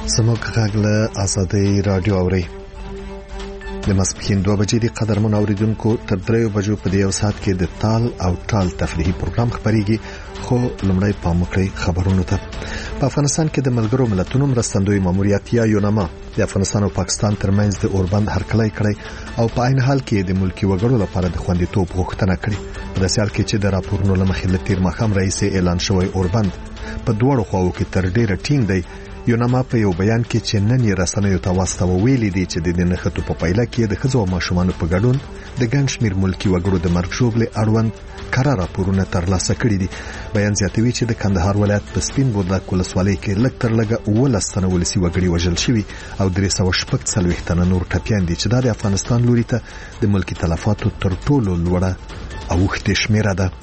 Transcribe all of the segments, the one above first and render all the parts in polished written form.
زموږ غږ له آزادۍ رادیو اوري د ماسپښین 2 بجې د قدرمن اوریدونکو تر 3 بجو په دې یو ساعت کې د تال او ټال تفریحي پروګرام خبريږي خو لومړی پام وکړئ خبرونو ته. په افغانستان کې د ملګرو ملتونو مرستندوی ماموریت یا یوناما د افغانستان او پاکستان ترمنځ د اوربند هرکلی کړی او په عین حال کې د ملکی وګړو لپاره د خوندیتوب غوښتنه کړې. په داسې حال کې چې د راپورونو لمخې له تیر ماښام رئیس اعلان شوی اوربند په دوړو خواو کې تر ډیره ټینګ دی. یوناما په یو بیان کې چې نن یې رسنیو ته واستوه ویلي دی چې د نښتو په پایله کې د ښځو او ماشومانو په ګډون د ګڼ شمېر ملکی وګړو د مرګ ژوبلې اړوند کره راپورونه ترلاسه کړي دي. بیان زیاتوي چې د کندهار ولایت په سپین بولدک ولسوالۍ کې لږ تر لږه 12 تنه ولسي وګړي وژل شوي او 340 تنه نور ټپیان دي چې د افغانستان لوري ته د ملکی تلفاتو تر ټولو لوړه اوښتې شمیره ده.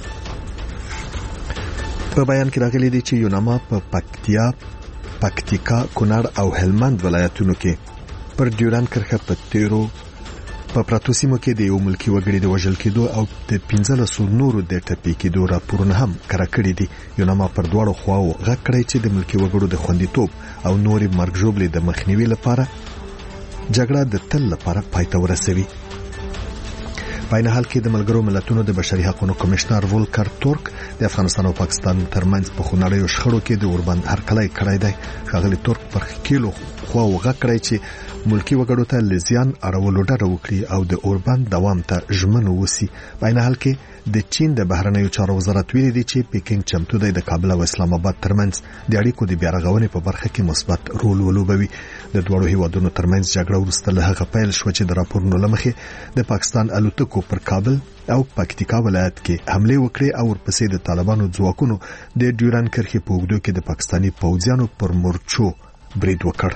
په بیان کې راغلي دي چې یوناما په پکتیکا، کونړ او هلمند ولایتونو کې پر ډیوران کرښه په تیرو په پراتو سیمو کې د یو ملکی وګړي د وژل کېدو او د 15 نورو د ټپي کېدو راپورونه هم کره کړي دي. یوناما پر دواړو خواو غږ کړی چې د ملکی وګړو د خوندیتوب او نورې مرګ ژوبلې د مخنیوي لپاره جګړه د تل لپاره پای ته ورسوي. په عین حال کې د ملګرو ملتونو د بشري حقوقو کمشنر ولکر تورک د افغانستان او پاکستان ترمنځ په خونړیو شخړو کې د اوربند هرکلی کړی دی. ښاغلي تورک پر کیلو خواو غږ کړی چې ملکی وګړو ته لزیان اړولو ډډه وکړي او د اوربند دوام ته ژمن ووسی. په عین حال کې د چین د بهرنیو چارو وزارت ویلي دی چې پیکینګ چمتو دی د کابل او اسلام آباد ترمنځ د اړیکو د بیارغونې په برخه کې مثبت رول ولوبوي. د دوړو هیوادونو ترمنځ جګړه وروسته له هغه پیل شو چې د راپورونو لمخې د پاکستان الوتکو پر کابل او پکتیکا ولایت کې حمله وکړي او ورپسې د طالبانو ځواکونو د ډیوران کرښې په اوږدو کې د پاکستاني پوځیانو پر مورچو برید وکړ.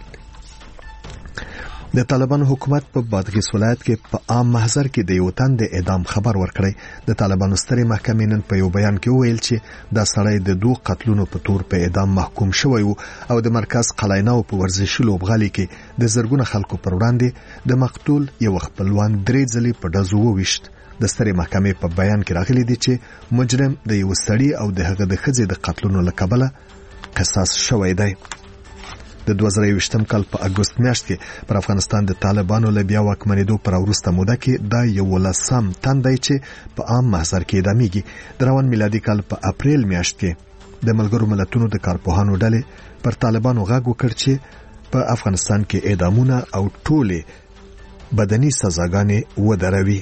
د طالبانو حکومت په بادغیس ولایت کې په عام محضر کې د یو تن د اعدام خبر ورکړی. د طالبانو سترې محکمې نن په یو بیان کې وویل چې دا سړی د 2 قتلونو په تور په اعدام محکوم شوی و او د مرکز قلایناو په ورزشي لوبغالي کې د زرګونه خلکو پر وړاندې د مقتول یو خپلوان 3 ځلې په ډزو وویشت. د سترې محکمې په بیان کې راغلي دي چې مجرم د یو سړي او د هغه د ښځې د قتلونو له کبله قصاص شوی دی. د 2020 کال په اگست میاشت کې پر افغانستان د طالبانو له بیا واکمنېدو پر وروسته موده کې دا 11 تن دی چې په عام محضر کې اعدامېږي. د روان میلادي کال په اپریل میاشت کې د ملګرو ملتونو د کارپوهانو ډلې پر طالبانو غږ وکړ چې په افغانستان کې اعدامونه او ټولې بدني سزاګانې ودروي.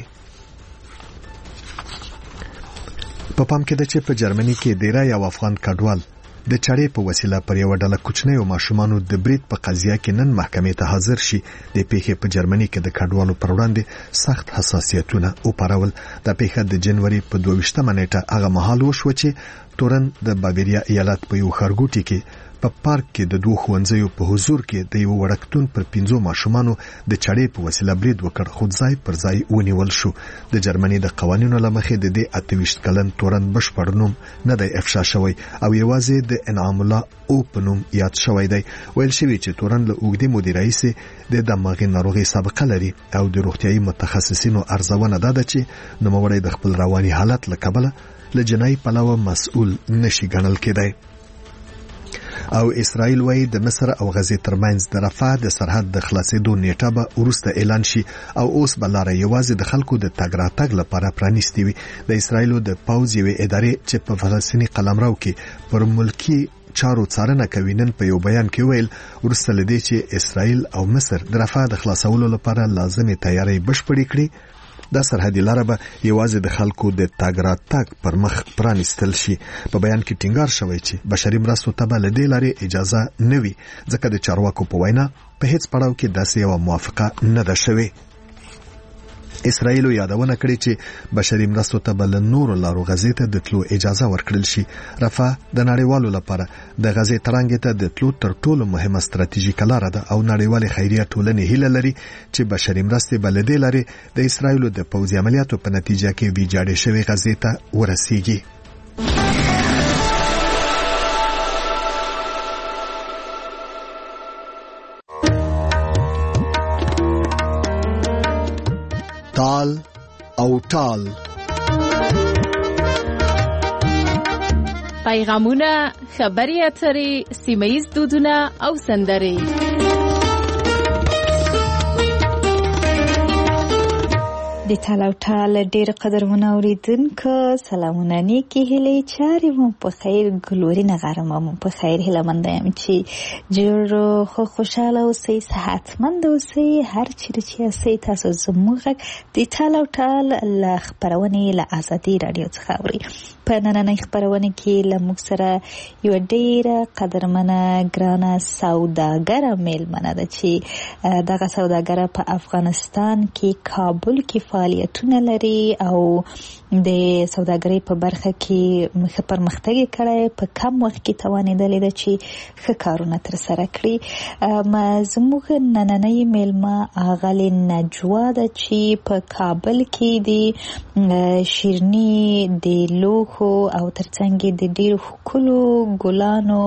په پام کې ده چې په جرمني کې ډیری یو افغان کډوال د چړې په وسیله پر یو ډله کوچنیو ماشومانو د برید په قضیه کې نن محکمې ته حاضر شي. د پیښې په جرمني کې د کډوالو پر وړاندې سخت حساسیتونه وپارول. د پیښه د جنوري په 22 نیټه هغه مهال وشو چې تورن د باویریا ایالت په یو ښارګوټي کې په پارک کې د 2 ښوونځیو په حضور کې د یو وړکتون پر 15 ماشومانو د چړې په وسیله برید وکړ خو ځای پر ځای ونیول شو. د جرمني د قوانینو لمخې د دې 28 کلن تورن بشپړ نوم نه دی افشا شوی او یوازې د انعام الله او په نوم یاد شوی دی. ویل شوی چې تورن له اوږدې مودې راهیسې د دماغي ناروغي سابقه لري او د روغتيایي متخصصینو ارزونه ده چې نوموړی د خپل رواني حالت له کبله له جنایي پلوه مسؤل نشي ګڼل کېدی. او اسرائیل وايي د مصر او غزې ترمنځ د رفح د سرحد د خلاصېدو نیټه به وروسته اعلان شي او اوس بلاره یوازې د خلکو د تګ راتګ لپاره پرانیستي وي. د اسرائیلو د پوځ یوې ادارې چې په فلسطینی قلمرو کې پر ملکی چارو څارنه کوي نن په یو بیان کې ویل وروسته لدې چې اسرائیل او مصر د رفح د خلاصولو لپاره لازمي تیاری بشپړې کړي دا سرحدي لاره به یوازې د خلکو د تګ راتګ پر مخ پرانیستل شي. په بیان کې ټینګار شوی چې بشري مرستو ته به له دې لارې اجازه نه وي ځکه د چارواکو په وینا په هیڅ پړاو کې داسې یو موافقه نه ده شوې. اسرائیل یادونه کړې چې بشري مرستو ته بل نور لارو غزې ته د تلو اجازه ورکړل شي. رفح د نړیوالو لپاره د غزې ترانګ ته د تلو تر ټولو مهمه ستراتیژیکه لار ده او نړیوال خیریه ټولنې هیله لري چې بشري مرستې بل دې لارې د اسرائیل د پوځي عملیاتو په نتیجه کې ویجاړې شوی غزې ته ورسیږي. تال او ټال پیغامونه، خبری اتری، سیمه‌ایز دودونه او سندري. د تالاو ټال ډیر قدرمنه اوریدونکو سلامونه نیکی هیلې چارې مو په خیر ګلوري نغرم مو په خیر هیله مند یم چې جوړ خو خوشاله اوسئ صحتمند اوسئ هر چیرې چې اوسئ تاسو زموږ د تالاو ټال ل خبرونه ل ازادي رادیو څخه اوري په نننۍ خبرونه کې له موږ سره یو ډیره قدرمنه ګرانه سوداګره میلمنه ده چې دغه سوداګره په افغانستان کې کابل کې فعالیتونه لري او د سوداګرۍ په برخه کې پرمختګ کړی په کم وخت کې توانېدلې ده چې ښه کارونه ترسره کړي. زموږ نننۍ میلمه اغلې نجوا ده چې په کابل کې د شیرني د لوښو او ترڅنګ د ډېرو ښکلو ګلانو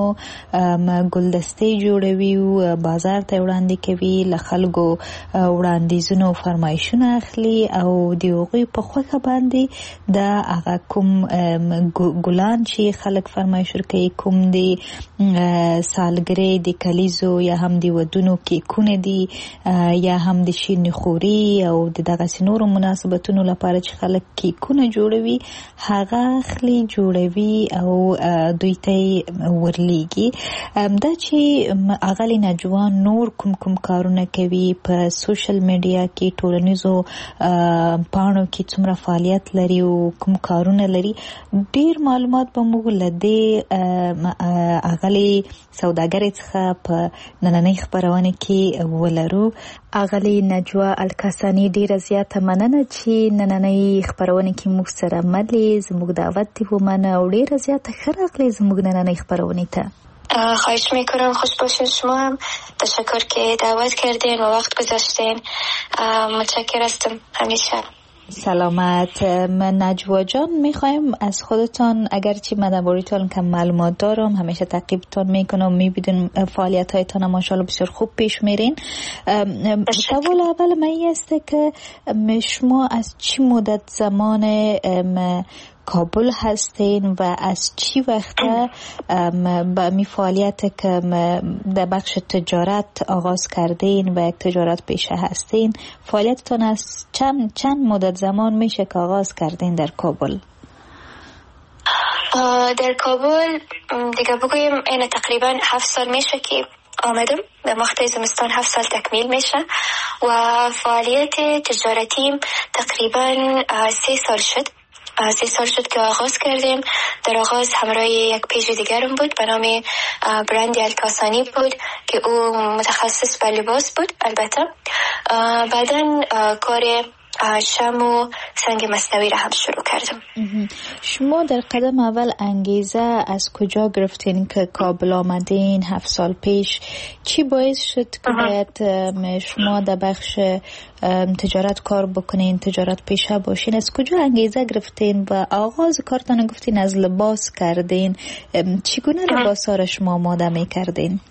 ګلدستې جوړوي او بازار ته وړاندې کوي، له خلکو وړاندیزونه او فرمایشونه اخلي او د هغوی په خوښه باندې دا هغه کوم ګلان چې خلک فرمایش ورکوي، کوم د سالګرې د کلیزو یا هم د ودونو کیکونه دي یا هم د شیرني خوري او د دغسې نورو مناسبتونو لپاره چې خلک کیکونه جوړوي هغه اخلي جوړوي او دوی ته ورلیږي. دا چې اغلی نجوان نور کوم کارونه کوي په سوشل میډیا کې، ټولنیزو پاڼو کې څومره فعالیت لري او کوم کارونه لري، ډیر معلومات به موږ له دې اغلی سوداګرۍ څخه په نننۍ خبرونه کې ولرو. اغلی نجوا الکاسانی ډیره زیاته مننه چې نننۍ خبرونه کې موږ سره ملي زموږ دعوت دی ومنه او ډیره زیاته ښه راغلی زموږ نننۍ خبرونه ته. خواهش میکنم. خوش باشین. شما هم تشکر که دعوت کردین و وقت گذاشتین. متشکر هستم همیشه. سلامت. من نجوا جان میخوایم از خودتان، اگرچه من درباره‌تان کم معلومات دارم، همیشه تعقیبتان میکنم، میبینیم فعالیت هایتان ماشاءالله بسیار خوب پیش میرین. سوال اول من است که شما از چی مدت زمان کابل هستین و از چی وقته با می فعالیت که در بخش تجارت آغاز کردین و یک تجارت پیشه هستین، فعالیتتان از چند مدت زمان میشه که آغاز کردین در کابل؟ در کابل دیگه بگویم این تقریبا 7 سال میشه که آمدم. به مقطع زمستان 7 سال تکمیل میشه و فعالیت تجارتیم تقریبا 3 سال شد. 3 سال شد که آغاز کردیم. در آغاز همراه یک پیج دیگرم بود به نام برند الکاسانی بود که او متخصص به لباس بود. البته بعداً کار شم و سنگ مصنوعی را هم شروع کردم. شما در قدم اول انگیزه از کجا گرفتین که کابل آمدین 7 سال پیش؟ چی باعث شد که باید شما در بخش تجارت کار بکنین، تجارت پیشه باشین؟ از کجا انگیزه گرفتین و آغاز کارتان گفتین از لباس کردین؟ چگونه لباس ها را شما آماده می کردین؟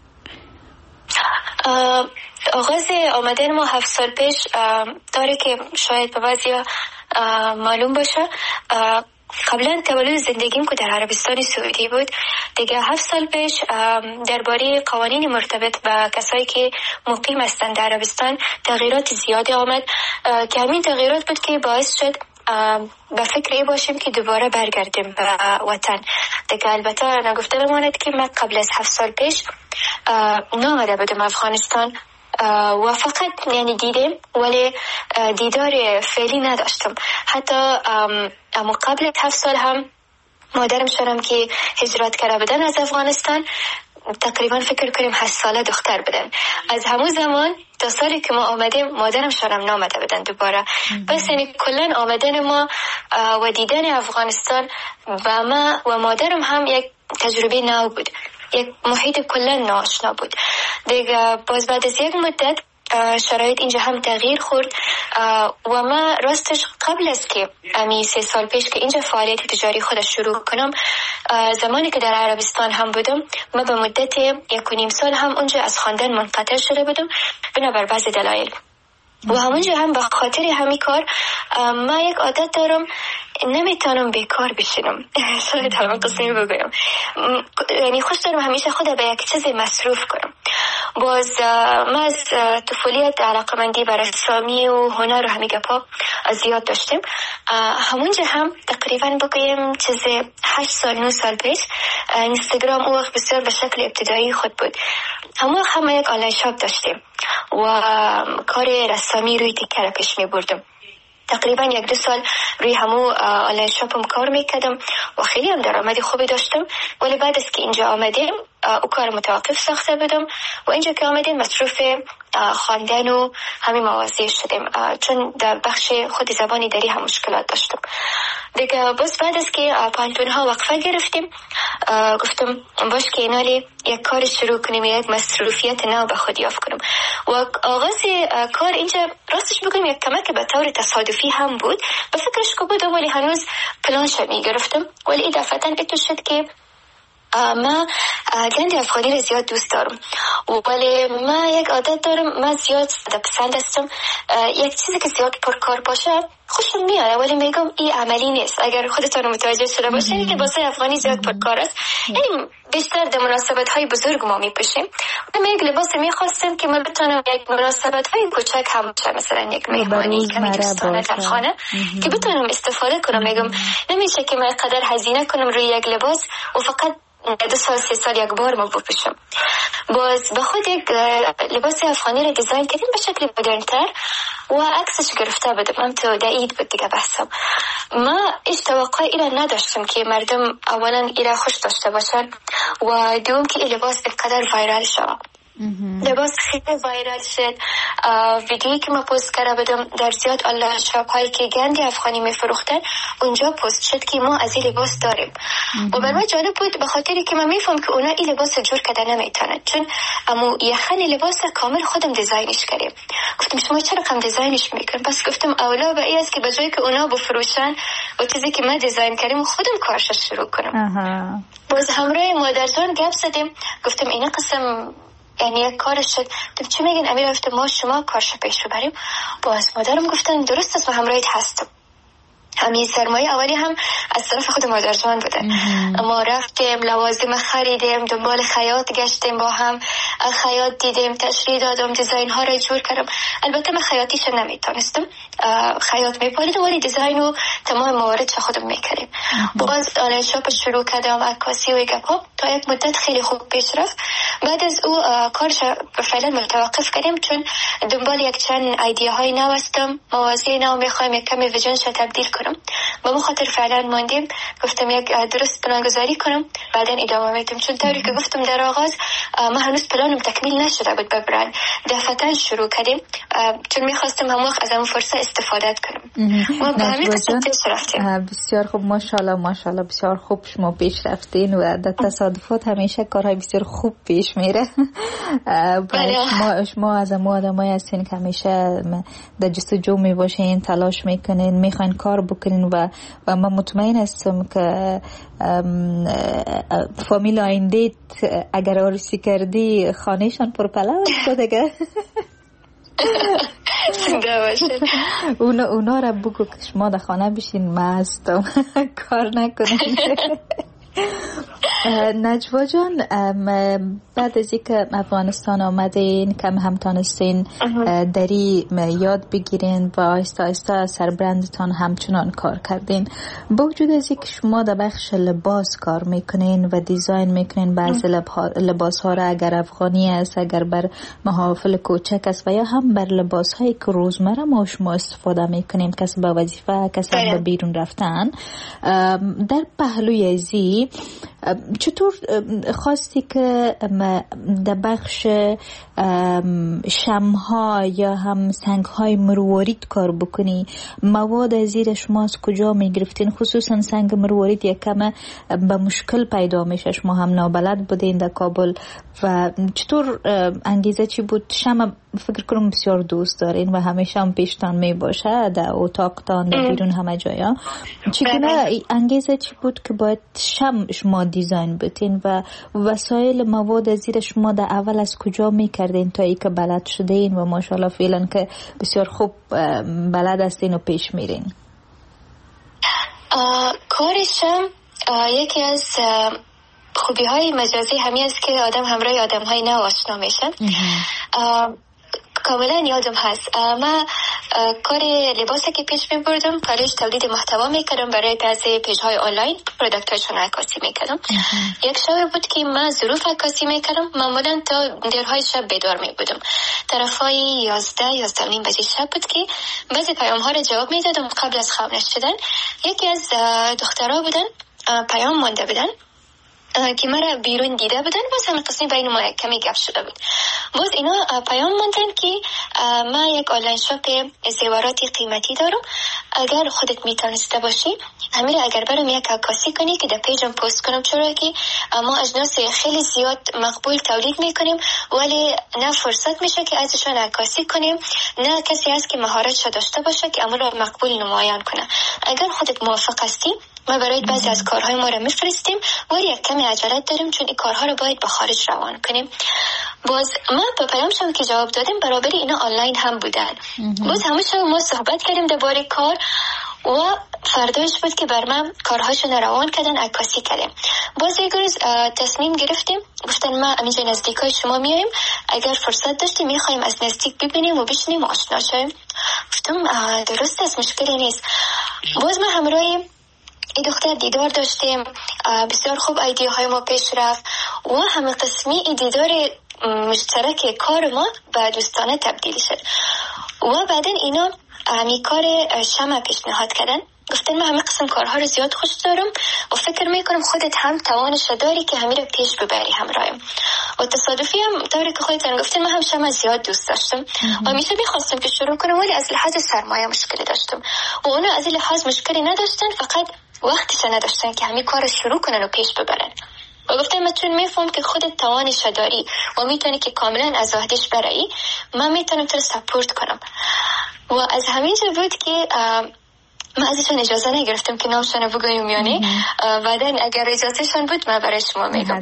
آغاز آمدن ما 7 سال پیش داره که شاید به بعضیا معلوم باشه. قبلا تولد زندگیم که در عربستان سعودی بود، دیگه 7 سال پیش درباره قوانین مرتبط با کسایی که مقیم هستند در عربستان تغییرات زیادی آمد که همین تغییرات بود که باعث شد به فکر ای باشیم که دوباره برگردیم به وطن. دیگه البته نگفته بماند که من قبل از 7 سال پیش نامده بودم افغانستان و فقط یعنی دیدم ولی دیدار فعلی نداشتم. حتی اما قبل 7 سال هم مادرم شدم که هجرت کرده بودن از افغانستان، تقریبا فکر کنیم 8 ساله دختر بودن. از همون زمان تا سالی که ما آمدیم مادرم شدم نامده بودن دوباره. بس یعنی کلن آمدن ما و دیدن افغانستان و ما و مادرم هم یک تجربه نو بود، یک محیط کلن ناآشنا بود. دیگه باز بعد از یک مدت شرایط اینجا هم تغییر خورد و ما راستش قبل از که 3 سال پیش که اینجا فعالیت تجاری خودش شروع کنم، زمانی که در عربستان هم بودم ما به مدت 1.5 سال هم اونجا از خواندن منقطع شده بودم بنابر بعض دلایل. و همونجا هم به خاطر همین کار من یک عادت دارم، نمیتونم بیکار بشینم. شاید الان قسمی بگویم، یعنی خوش دارم همیشه خود به یک چیز مصروف کنم. باز من از طفولیت علاقمندی بر رسامی و هنر و همین گپا زیاد داشتیم. همونجا هم تقریبا بگویم چیز 8 سال 9 سال پیش اینستاگرام اون وقت بسیار به شکل ابتدایی خود بود. همون هم یک آنلاین شاپ داشتیم و کار رسامی روی تیکه را پیش می بردم. تقریبا 1-2 سال روی همون آنلاین شاپم کار میکردم و خیلی هم درآمد خوبی داشتم. ولی بعد از که اینجا آمدیم او کار متوقف ساخته بودم و اینجا که آمدیم مصروف خواندن و همین مواضیع شدیم، چون در بخش خود زبانی دری هم مشکلات داشتم دیگه. باز بعد از که پانتون ها وقفه گرفتیم گفتم باش که اینالی یک کار شروع کنیم، یک مصروفیت نو به خود یافت کنم. و آغاز کار اینجا راستش بگم یک کمک به طور تصادفی هم بود، به فکرش که بودم ولی هنوز پلانش می گرفتم. ولی این دفعتا اتو شد که من گند افغانی رو زیاد دوست دارم، ولی من یک عادت دارم، من زیاد پسند هستم یک چیزی که زیاد پرکار باشه خوشم میاد، ولی میگم این عملی نیست. اگر خودتون متوجه شده باشین که واسه افغانی زیاد پرکار است، یعنی بیشتر در مناسبت های بزرگ ما میپوشیم. من یک لباس میخواستم که من بتونم یک مناسبت های کوچک هم باشه، مثلا یک مهمانی کمی دوستانه در خانه که بتونم استفاده کنم. میگم نمیشه که من قدر هزینه کنم روی یک لباس و فقط 2 سال 3 سال یک بار ما بپوشم. باز به خود یک لباس افغانی رو دیزاین کردیم به شکل مدرن‌تر و عکسش گرفته بودم. هم تو در عید بود دیگه بحثم. ما هیچ توقع اینا نداشتم که مردم اولا اینا خوش داشته باشن و دوم که این لباس اینقدر وایرال شد. لباس خیلی وایرال شد. ویدیویی که ما پست کرده بودم در زیاد آنلاین شاپ هایی که گندی افغانی میفروختن اونجا پست شد که ما از این لباس داریم و برای من جالب بود به خاطری که من میفهم که اونا این لباس جور کده نمیتونن، چون امو یخن لباس کامل خودم دیزاینش کردیم. گفتم شما چرا کم دیزاینش میکنن؟ پس گفتم اولا به این است که بجای که اونا بفروشن و چیزی که من دیزاین کردیم خودم کارش شروع کنم. باز همراه مادرجان گپ زدیم، گفتم اینا قسم یعنی یک کارش شد. چه میگین امیر؟ گفتم ما شما کارش پیش ببریم. باز مادرم گفتن درست است و همراهت هستم. همین سرمایه اولی هم از طرف خود مادرجان بوده. ما رفتیم لوازم خریدیم، دنبال خیاط گشتیم، با هم خیاط دیدیم، تشریح دادم، دیزاین ها را جور کردم. البته من خیاطیش نمیتونستم، خیاط میپالیدم ولی دیزاین و تمام مواردش خودم میکردیم. باز آنلاین شاپ شروع کردم، عکاسی و گپا تا یک مدت خیلی خوب پیش رفت. بعد از او کارش فعلا متوقف کردیم چون دنبال یک چند ایده های نو هستم، مواضیع نو میخوایم یک کمی ویژنش تبدیل کنم. با مخاطر فعلا ماندیم، گفتم یک درست پلان گذاری کنم بعدا ادامه میدم، چون طوری که گفتم در آغاز ما هنوز پلانم تکمیل نشده بود. ببرن دفعتا شروع کردیم چون میخواستم هم وقت از اون فرصت استفاده کنم. ما به همین قصد پیش رفتیم. بسیار خوب، ماشاءالله ماشاءالله، بسیار خوب شما پیش رفتین و در تصادفات همیشه کارهای بسیار خوب پیش میره. شما از ما آدمایی هستین که همیشه در جستجو میباشین، تلاش میکنین، میخواین کار بکنین و من مطمئن هستم که فامیل آینده اگر عروسی کردی خانهشان پرپلا است دیگه. اونا را بگو که شما در خانه بشین، من هستم، کار نکنین. نجوا جان، بعد از اینکه افغانستان آمدین کم هم تانستین دری یاد بگیرین و آهسته آهسته سربرندتان همچنان کار کردین، با وجود از اینکه شما در بخش لباس کار میکنین و دیزاین میکنین بعضی لباس ها را، اگر افغانی است، اگر بر محافل کوچک است و یا هم بر لباس هایی که روزمره ما شما استفاده میکنین، کسی به وظیفه، کسی به بیرون رفتن، در پهلوی ازی چطور خواستی که در بخش شمها یا هم سنگهای مروارید کار بکنی؟ مواد زیر شما از کجا می گرفتین؟ خصوصا سنگ مروارید یکم به مشکل پیدا میشه، شما هم نابلد بودین در کابل و چطور انگیزه چی بود؟ شمع فکر کنم بسیار دوست دارین و همیشه هم پیشتان می باشه در اتاقتان، در بیرون، همه جایا. چگونه انگیزه چی بود که باید شمع شما دیزاین آنلاین بودین و وسایل مواد زیر شما در اول از کجا میکردین تا ای که بلد شدین و ماشاءالله فعلا که بسیار خوب بلد هستین و پیش میرین؟ کارشم یکی از خوبی های مجازی همین است که آدم همراه آدم های نو آشنا میشن. کاملا یادم هست ما کار لباسی که پیش می بردم کارش تولید محتوا میکردم برای بعضی پیج های آنلاین پروداکت هایشون عکاسی میکردم. یک شب بود که من ظروف عکاسی میکردم، معمولا تا دیرهای شب بیدار می بودم. طرفای 11 نیم بجه شب بود که بعضی پیام ها رو جواب میدادم قبل از خواب نشدن. یکی از دخترها بودن پیام مانده بودن که مرا بیرون دیده بودن، باز همه قسمی بین ما کمی گپ شده بود. باز اینا پیام ماندن که ما یک آنلاین شاپ زیورات قیمتی دارم، اگر خودت میتونسته باشی همین اگر برام یک عکاسی کنی که در پیجم پست کنم، چرا که ما اجناس خیلی زیاد مقبول تولید میکنیم ولی نه فرصت میشه که ازشون عکاسی کنیم، نه کسی هست که مهارتش داشته باشه که امر مقبول نمایان کنه. اگر خودت موافق هستی ما برای بعضی از کارهای ما رو میفرستیم ولی یک کمی عجلت داریم چون این کارها رو باید به خارج روان کنیم. باز ما به پیامشون که جواب دادیم برابری اینا آنلاین هم بودن. باز همون ما صحبت کردیم درباره کار و فرداش بود که بر من کارهاشون روان کردن، عکاسی کردیم. باز یک روز تصمیم گرفتیم، گفتن ما اینجا نزدیکای شما میایم، اگر فرصت داشتیم میخوایم از نزدیک ببینیم و بشینیم و آشنا شویم. گفتم درست است، مشکلی نیست. باز ما همراه این دختر دیدار داشتیم، بسیار خوب ایدیاهای ما پیش رفت و همه قسمی این دیدار مشترک کار ما به دوستانه تبدیل شد. و بعدن اینا همی کار شمع پیشنهاد کردن، گفتن من همه قسم کارها رو زیاد خوش دارم و فکر میکنم خودت هم توانش داری که همین رو پیش ببری همراهم. و تصادفی هم طوری که خودتان گفتن من هم شمع زیاد دوست داشتم و همیشه میخواستم که شروع کنم ولی از لحاظ سرمایه مشکلی داشتم و اونا از این لحاظ مشکلی نداشتن، فقط وقتش نداشتن که همین کار رو شروع کنن و پیش ببرن. و گفتم من چون میفهم که خودت توانش داری و میتونی که کاملا از وحدش برایی، من میتونم تو رو سپورت کنم. و از همینجا بود که من ازشون اجازه نگرفتم که نامشون بگویم یعنی بعدن اگر اجازهشون بود من برای شما میگم.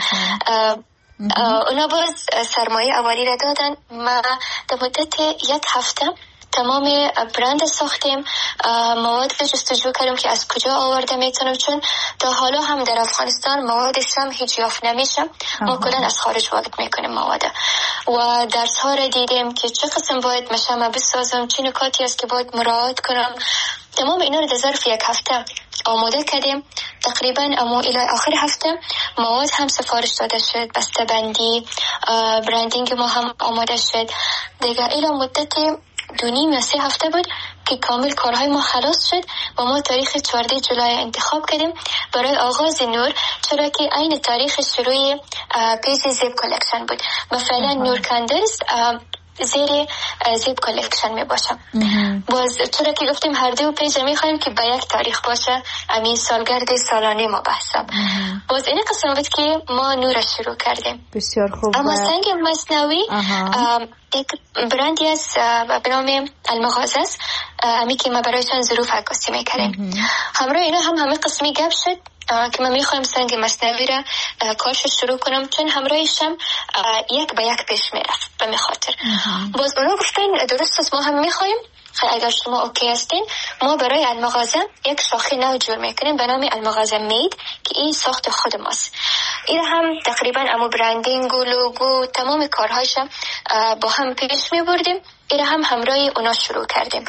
اونا باز سرمایه اولی را دادن. ما در مدت 1 هفته تمام برند ساختیم، مواد رو جستجو کردیم که از کجا آورده میتونم، چون تا حالا هم در افغانستان مواد شم هیچ یافت نمیشه، ما کلن از خارج وارد میکنیم مواد. و درس ها رو دیدیم که چه قسم باید مشمع بسازم، چه نکاتی است که باید مراعات کنم. تمام اینا رو در ظرف 1 هفته آماده کردیم. تقریبا اما الى آخر هفته مواد هم سفارش داده شد، بسته بندی، برندینگ ما هم آماده شد. دیگه الى مدت 2.5 یا 3 هفته بود که کامل کارهای ما خلاص شد و ما تاریخ 14 جولای انتخاب کردیم برای آغاز نور، چرا که عین تاریخ شروع پیج زیب کلکشن بود. مثلا نور کندلز زیر زیب کلکشن می باشه. باز چرا که گفتیم هر دو پیج می خواهیم که به یک تاریخ باشه، همین سالگرد سالانه ما بحثم. باز این قسم بود که ما نور شروع کردیم. بسیار خوب. اما سنگ مصنوعی یک برندی است به نام المغازه است، همی که ما برایشان ظروف عکاسی میکردیم. همراه اینا هم همه قسمی گپ شد که من میخوایم سنگ مصنوعی را کارش شروع کنم، چون همراهشم 1 به 1 پیش میرفت به می خاطر. باز اونا گفتن درست است، ما هم میخوایم، اگر شما اوکی هستین ما برای المغازه یک شاخه نو جور میکنیم به نام المغازه مید که این ساخت خود ماست. این هم تقریبا امو برندینگ و لوگو تمام کارهاش با هم پیش میبردیم. این هم همراه اونا شروع کردیم.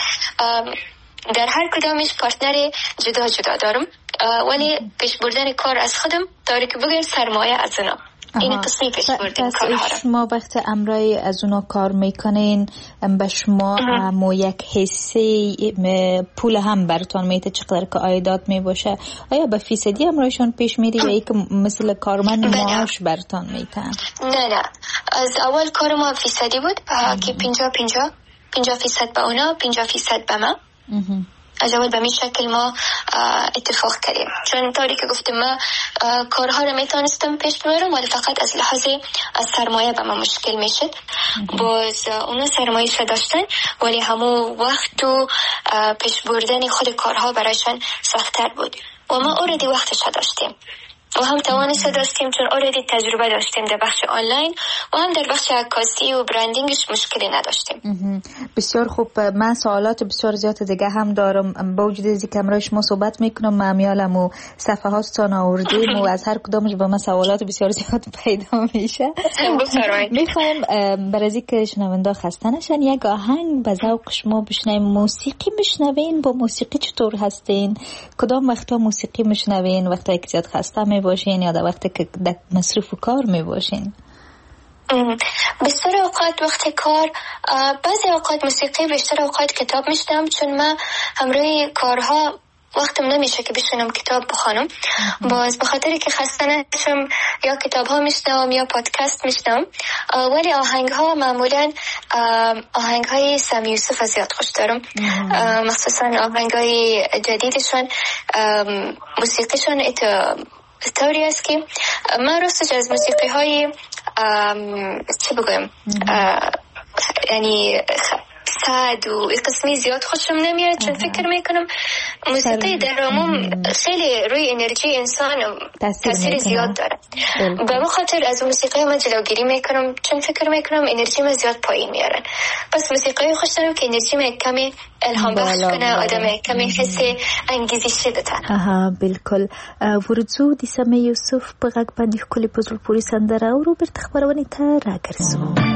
در هر کدامش پارتنر جدا جدا دارم ولی پیش بردن کار از خودم داری که بگیر سرمایه از اونا. این قسمی پیش بردیم کارها را. شما وقت امرای از اونا کار میکنین به شما مو یک حصه پول هم براتون میده، چقدر که عایدات میباشه؟ آیا به فیصدی امرایشان پیش میدی یا یک مثل کارمند معاش براتون میتن؟ نه از اول کار ما فیصدی بود که 50% به اونا 50% به ما. از اول به این شکل ما اتفاق کردیم، چون طوری که گفتم ما کارها رو میتونستم پیش ببرم ولی فقط از لحاظ از سرمایه به ما مشکل میشد. باز اونا سرمایه داشتن ولی همون وقت و پیش بردن خود کارها برایشان سخت‌تر بود و ما اوردی وقتش داشتیم. و هم توانست داشتیم چون اوردی تجربه داشتیم در بخش آنلاین و هم در بخش عکاسی و برندینگش مشکلی نداشتیم. بسیار خوب. من سوالات بسیار زیاد دیگه هم دارم. با وجود اینکه امروز شما صحبت میکنم معمیالم و صفحه هاستان آوردیم و از هر کدامش با من سوالات بسیار زیاد پیدا میشه. میخوایم برای اینکه شنونده خسته نشن یک آهنگ به ذوق شما بشنویم. موسیقی میشنوین؟ با موسیقی چطور هستین؟ کدام وقتا موسیقی میشنوین؟ وقتی که زیاد خسته میباشین یا در وقتی که در مصروف و کار میباشین؟ بیشتر اوقات وقت کار، بعضی اوقات موسیقی، بیشتر اوقات کتاب میشنم چون من همراه کارها وقتم نمیشه که بشینم کتاب بخونم. باز به خاطر که خسته نشم یا کتاب ها میشنم یا پادکست میشنم. ولی آهنگ ها معمولا آهنگ های سامی یوسف زیاد خوش دارم، مخصوصا آهنگ های جدیدشون. موسیقیشون طوری است که من راستش از موسیقی های چی بگویم یعنی سعد و قسمی زیاد خوشم نمیاد چون فکر میکنم موسیقی در عموم خیلی روی انرژی انسان تاثیر زیاد داره. به خاطر از موسیقی من جلوگیری میکنم چون فکر میکنم انرژی من زیاد پایین میارن. پس موسیقی خوش دارم که انرژی من کمی الهام بخش کنه، آدم کمی حس انگیزشی بده. بالکل. ورزو دی سامی یوسف په غږ باندې ښکلې په زړه پورې سندره اورو. بیرته خپرونې ته راګرځو.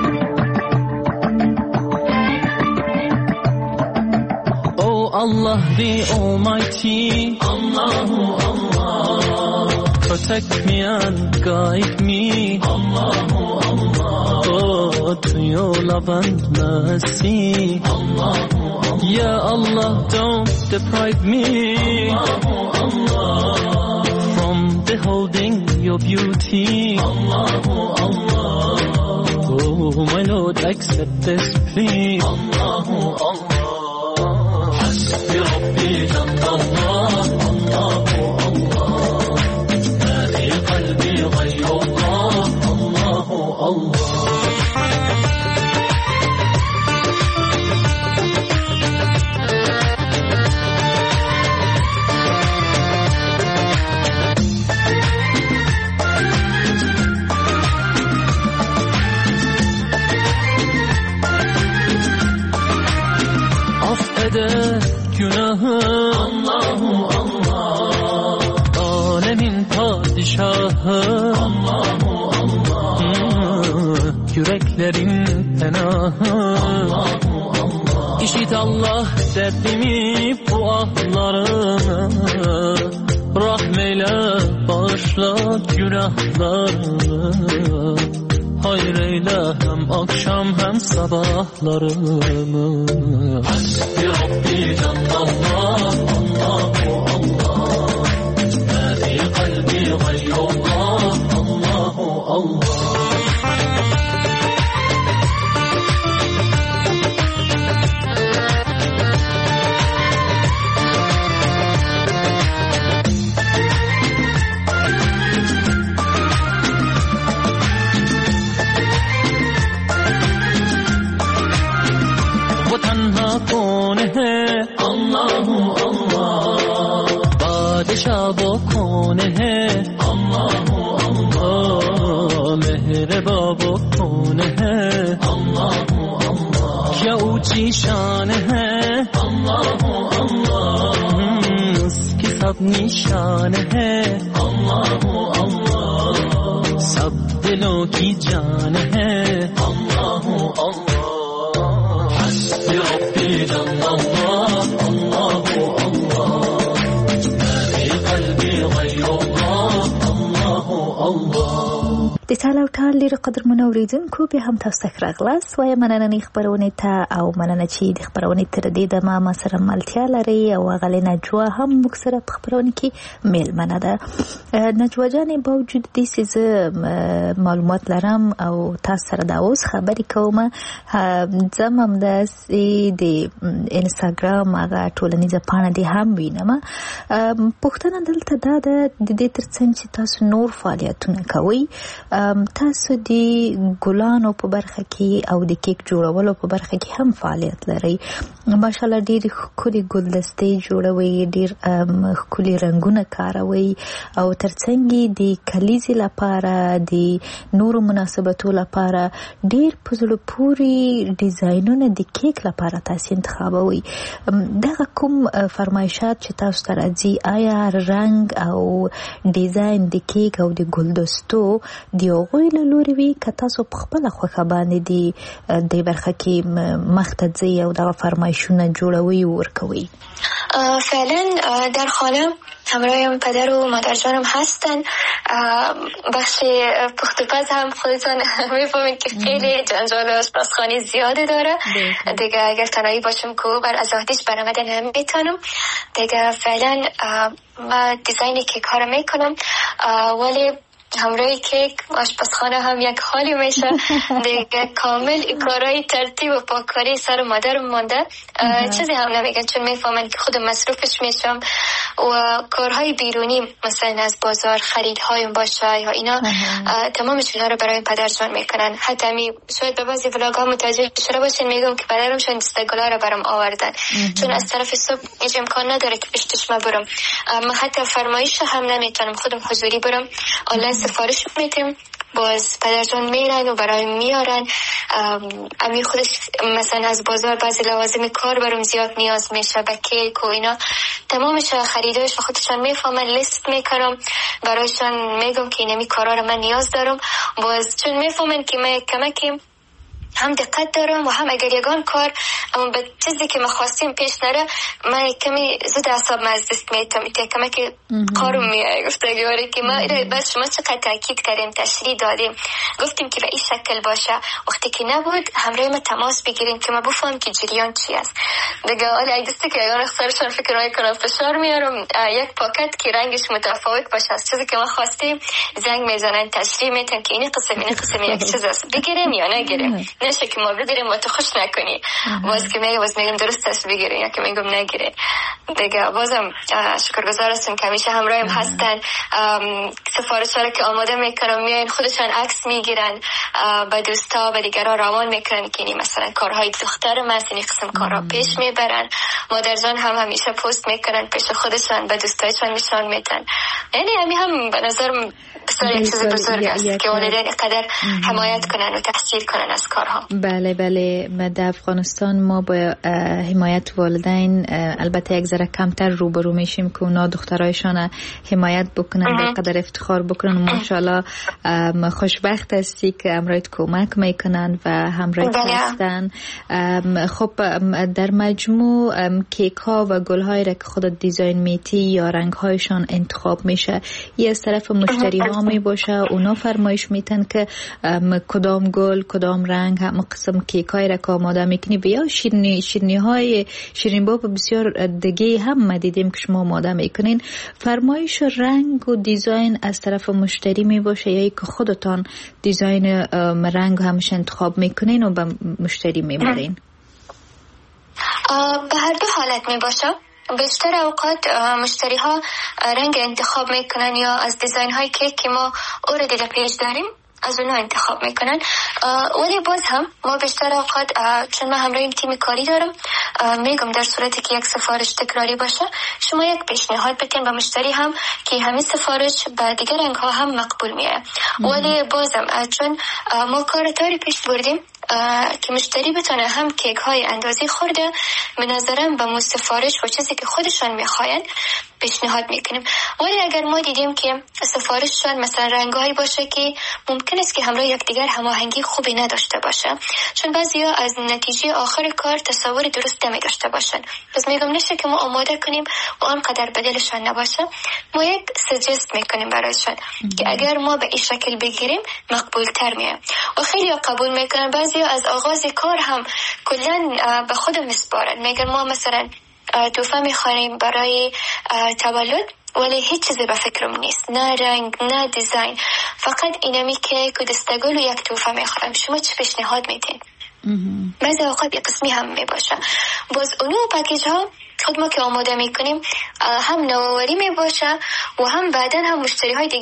Allah the Almighty, Allahu Allah, protect me and guide me, Allahu Allah, oh, to your love and mercy, Allahu Allah, Ya Allah, don't deprive me, Allahu Allah, from beholding your beauty, Allahu Allah, oh my Lord, accept this plea, Allahu Allah. ربي جل الله الله الله ما في قلبي غير الله الله الله. Allahu Allah, alemin padişahı, Allahu Allah, yüreklerin penahı, Allahu Allah. İşit Allah derdimi bu ahlarımı, rahmeyle bağışla günahlarımı, hayır eyle hem akşam hem sabahlarımı. Hasbi Rabbi Cennet Allahu Allah, ma fi kalbi gayrullah Allahu Allah. Allahu Allah, Padişah bu kone hai, Allahu Allah, mehreba bu kone hai, Allahu Allah, kya unchi shan hai, Allahu Allah, uski sab nishan hai, Allahu Allah, sab dilon ki jaan hai, Allahu Allah. Hasbi Rabbi Jallallah Allahu Allah, ma fi qalbi ghayrullah Allahu Allah. د تعالی تعالی ډیر قدرمن اوریدونکو به هم تاسو ته راغلاست وای مننه خبرونه ته او مننه چې د خبرونه تر دې د ما سره ملتیا لري او غلې نجوا هم مکسره په خبرونه کې میل منه ده. نجوا جان با وجود دې چې معلومات لرم او تاسو سره دا اوس خبرې کوم، زمم د انستګرام هغه ټولنیزه پاڼه دې هم وینم. پښتنه دلته دا د دې ترڅنګ چې تاسو نور فعالیتونه کوي، تاسو دی ګلانو په برخه کې او د کیک جوړولو په برخه کې هم فعالیت لري. ماشاءالله ډېر ښکلي ګلدستې جوړوي، ډېر ښکلي رنگونه کاروي او ترڅنګ د کلیزې لپاره د نورو مناسبتو لپاره ډېر په زړه پورې ډیزاینونه د کیک لپاره تاسو انتخابوي. دغه کوم فرمایشات چې تاسو ته راځي، آیا رنگ او ډیزاین د کیک او د ګلدستو د هغوی له لوري وي که تاسو په خپله خوښه باندې د برخه کې مخته ځئ او دغه فرمایشونه جوړوي و ورکوي؟ فعلا در خانه همراهم پدر و مادر جانم هستن. بخش پخت و پز هم خودتان میفهمید که خیلی جنجال آشپزخانه زیاده داره دیگه. اگر تنهایی باشم که بر از عهده‌اش برآمده نمیتونم دیگه. فعلا من دیزاین کیک ها رو میکنم، ولی همراهی کیک آشپزخانه هم یک حالی میشه دیگه. کامل کارهای ترتیب و پاککاری سر مادرم مانده، چیزی هم نمیگن چون میفهمن که خودم مصروفش میشم. و کارهای بیرونی مثلا از بازار خریدهایم باشه یا اینا تمامش اینا رو برای پدرجان میکنن. حتی شاید به بعضی ولاگ ها متوجه شده باشین میگم که پدرم شاید دستگلا رو برام آوردن چون از طرف صبح هیچ امکان نداره که پشتش ما برم. من حتی فرمایش هم نمیتونم خودم حضوری برم، آنلاین سفارش میتیم، باز پدرجان میرن و برای میارن. امی خودش مثلا از بازار بعضی لوازم کار برام زیاد نیاز میشه، به کیک و اینا تمامش خریدایش خودشان میفهمن، لیست میکنم برایشان میگم که اینمی کارا رو من نیاز دارم. باز چون میفهمن که من کمکی هم دقت دارم و هم اگر یگان کار اما به چیزی که ما خواستیم پیش نره من کمی زود اعصاب از دست میتم کمی که کارم میاد. گفتگواری که ما بس شما چقدر تاکید کردیم، تشریح دادیم، گفتیم که به این شکل باشه. وقتی که نبود همراه ما تماس بگیریم که ما بفهم که جریان چی است دیگه. حالا اگه دستی که یگان اختارشان فکر میکنم فشار میارم یک پاکت که رنگش متفاوت باشه از چیزی که ما خواستیم زنگ میزنن، تشریح میتن که این قسم یک چیز است، بگیریم یا نگیریم. نشه که ما بداریم و تو خوش نکنی. باز که میگم درست است بگیریم یا که میگم نگیره دیگه. بازم شکرگزار هستم که همیشه همراهم هستن. سفارش ها که آماده میکنم میاین خودشان عکس میگیرن، به دوستا به دیگران روان میکنن که مثلا کارهای دختر من این قسم کارها پیش میبرن. مادرجان هم همیشه پست میکنن پیش خودشان، به دوستایشان نشان میدن. یعنی همین هم به نظرم بسیار یک چیز بزرگ است که والدین قدر حمایت کنن و تحصیل کنن از کارها. بله در افغانستان ما با حمایت والدین البته یک ذره کمتر روبرو میشیم که اونا دخترایشان حمایت بکنن، به قدر افتخار بکنن. ماشاءالله خوشبخت هستی که همراهت کمک میکنن و همراهت هستن. خب در مجموع کیک ها و گل هایی را که خودت دیزاین میتی یا رنگ هایشان انتخاب میشه، یه از طرف مشتری ها می باشه اونا فرمایش میتن که کدام گل کدام رنگ هم قسم کیک های را که آماده میکنی بیا شیرینی های شیرین باب بسیار دیگه هم ما دیدیم که شما آماده میکنین. فرمایش رنگ و دیزاین از طرف مشتری می باشه یا که خودتان دیزاین رنگ همش انتخاب میکنین و به مشتری میبرین؟ به هر دو حالت می باشه. بیشتر اوقات مشتری ها رنگ انتخاب میکنن یا از دیزاین های کیک که ما اوردی در پیج داریم از اونا انتخاب میکنن. ولی باز هم ما بیشتر اوقات چون من همراه این تیم کاری دارم میگم در صورتی که یک سفارش تکراری باشه شما یک پیشنهاد بتین به مشتری هم که همین سفارش به دیگر رنگ ها هم مقبول میه. ولی بازم چون ما کار تاری پیش بردیم که مشتری بتونه هم کیک های اندازی خورده به نظرم به سفارش و چیزی که خودشان میخواین پیشنهاد میکنیم. ولی اگر ما دیدیم که سفارششان مثلا رنگایی باشه که ممکن است که همراه یکدیگر هماهنگی خوبی نداشته باشه، چون بعضیا از نتیجه آخر کار تصور درست نمی داشته باشن، پس میگم نشه که ما آماده کنیم و آنقدر بدلشان نباشه. ما یک سجست میکنیم برایشان که اگر ما به این شکل بگیریم مقبول تر میه و خیلی قبول میکنن. بعضیا از آغاز کار هم کلا به خودم میسپارن، میگن ما مثلا تحفه میخوانیم برای تولد ولی هیچ چیزی به فکرم نیست، نه رنگ نه دیزاین، فقط اینمی که دستگل و یک تحفه میخوام، شما چه پیشنهاد میدین؟ بعضی اوقات یک قسمی هم میباشه. باز اونو پکیج ها خود ما که آماده میکنیم هم نوآوری میباشه و هم بعدن هم مشتری های دیگر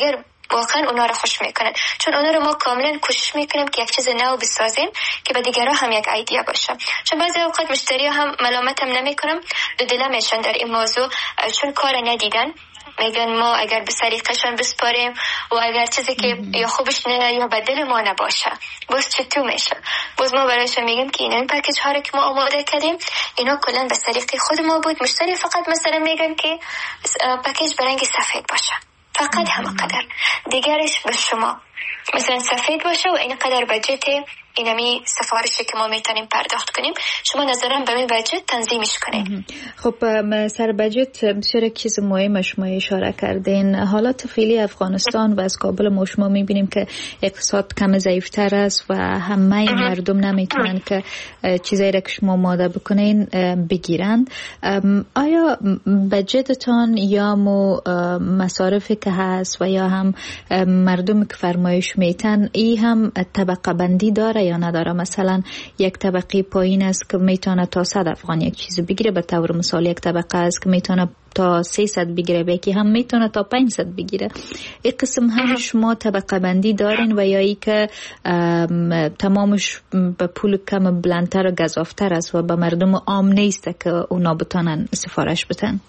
واقعا اونا رو خوش میکنن، چون اونا رو ما کاملا کوشش میکنیم که یک چیز نو بسازیم که به دیگران هم یک ایده باشه. چون بعضی اوقات مشتری هم ملامت هم نمیکنم، دو دل میشن در این موضوع، چون کار ندیدن، میگن ما اگر به سلیقه‌شان بسپاریم و اگر چیزی که یا خوبش نه یا بدل ما نباشه باز چطور میشه. باز ما برایشون میگیم که این پکیج ها رو که ما آماده کردیم اینا کلا به سلیقه خود ما بود، مشتری فقط مثلا میگن که پکیج برنگ سفید باشه، فقط همینقدر، دیگرش به شما مثلا سفید باشه و این قدر بجت اینمی سفارشی که ما میتونیم پرداخت کنیم، شما نظرم به این بجت تنظیمش کنین. خب سر بجت بسیار چیز مهمه شما اشاره کردین. حالات فعلی افغانستان و از کابل ما شما میبینیم که اقتصاد کم ضعیفتر است و همه مردم نمیتونن که چیزایی را که شما آماده بکنین بگیرند. آیا بجتتان یا مصارفی که هست و یا هم مردم که فرمایش میتن ای هم طبقه بندی داره یا نداره؟ مثلا یک طبقه پایین است که میتونه تا 100 افغان یک چیز بگیره، به طور مثال یک طبقه است که میتونه تا 300 بگیره، یکی هم میتونه تا 500 بگیره. این قسم هم شما طبقه بندی دارین و یا ای که تمامش به پول کم بلندتر و گزافتر است و به مردم عام نیست که اونا بتونن سفارش بدن؟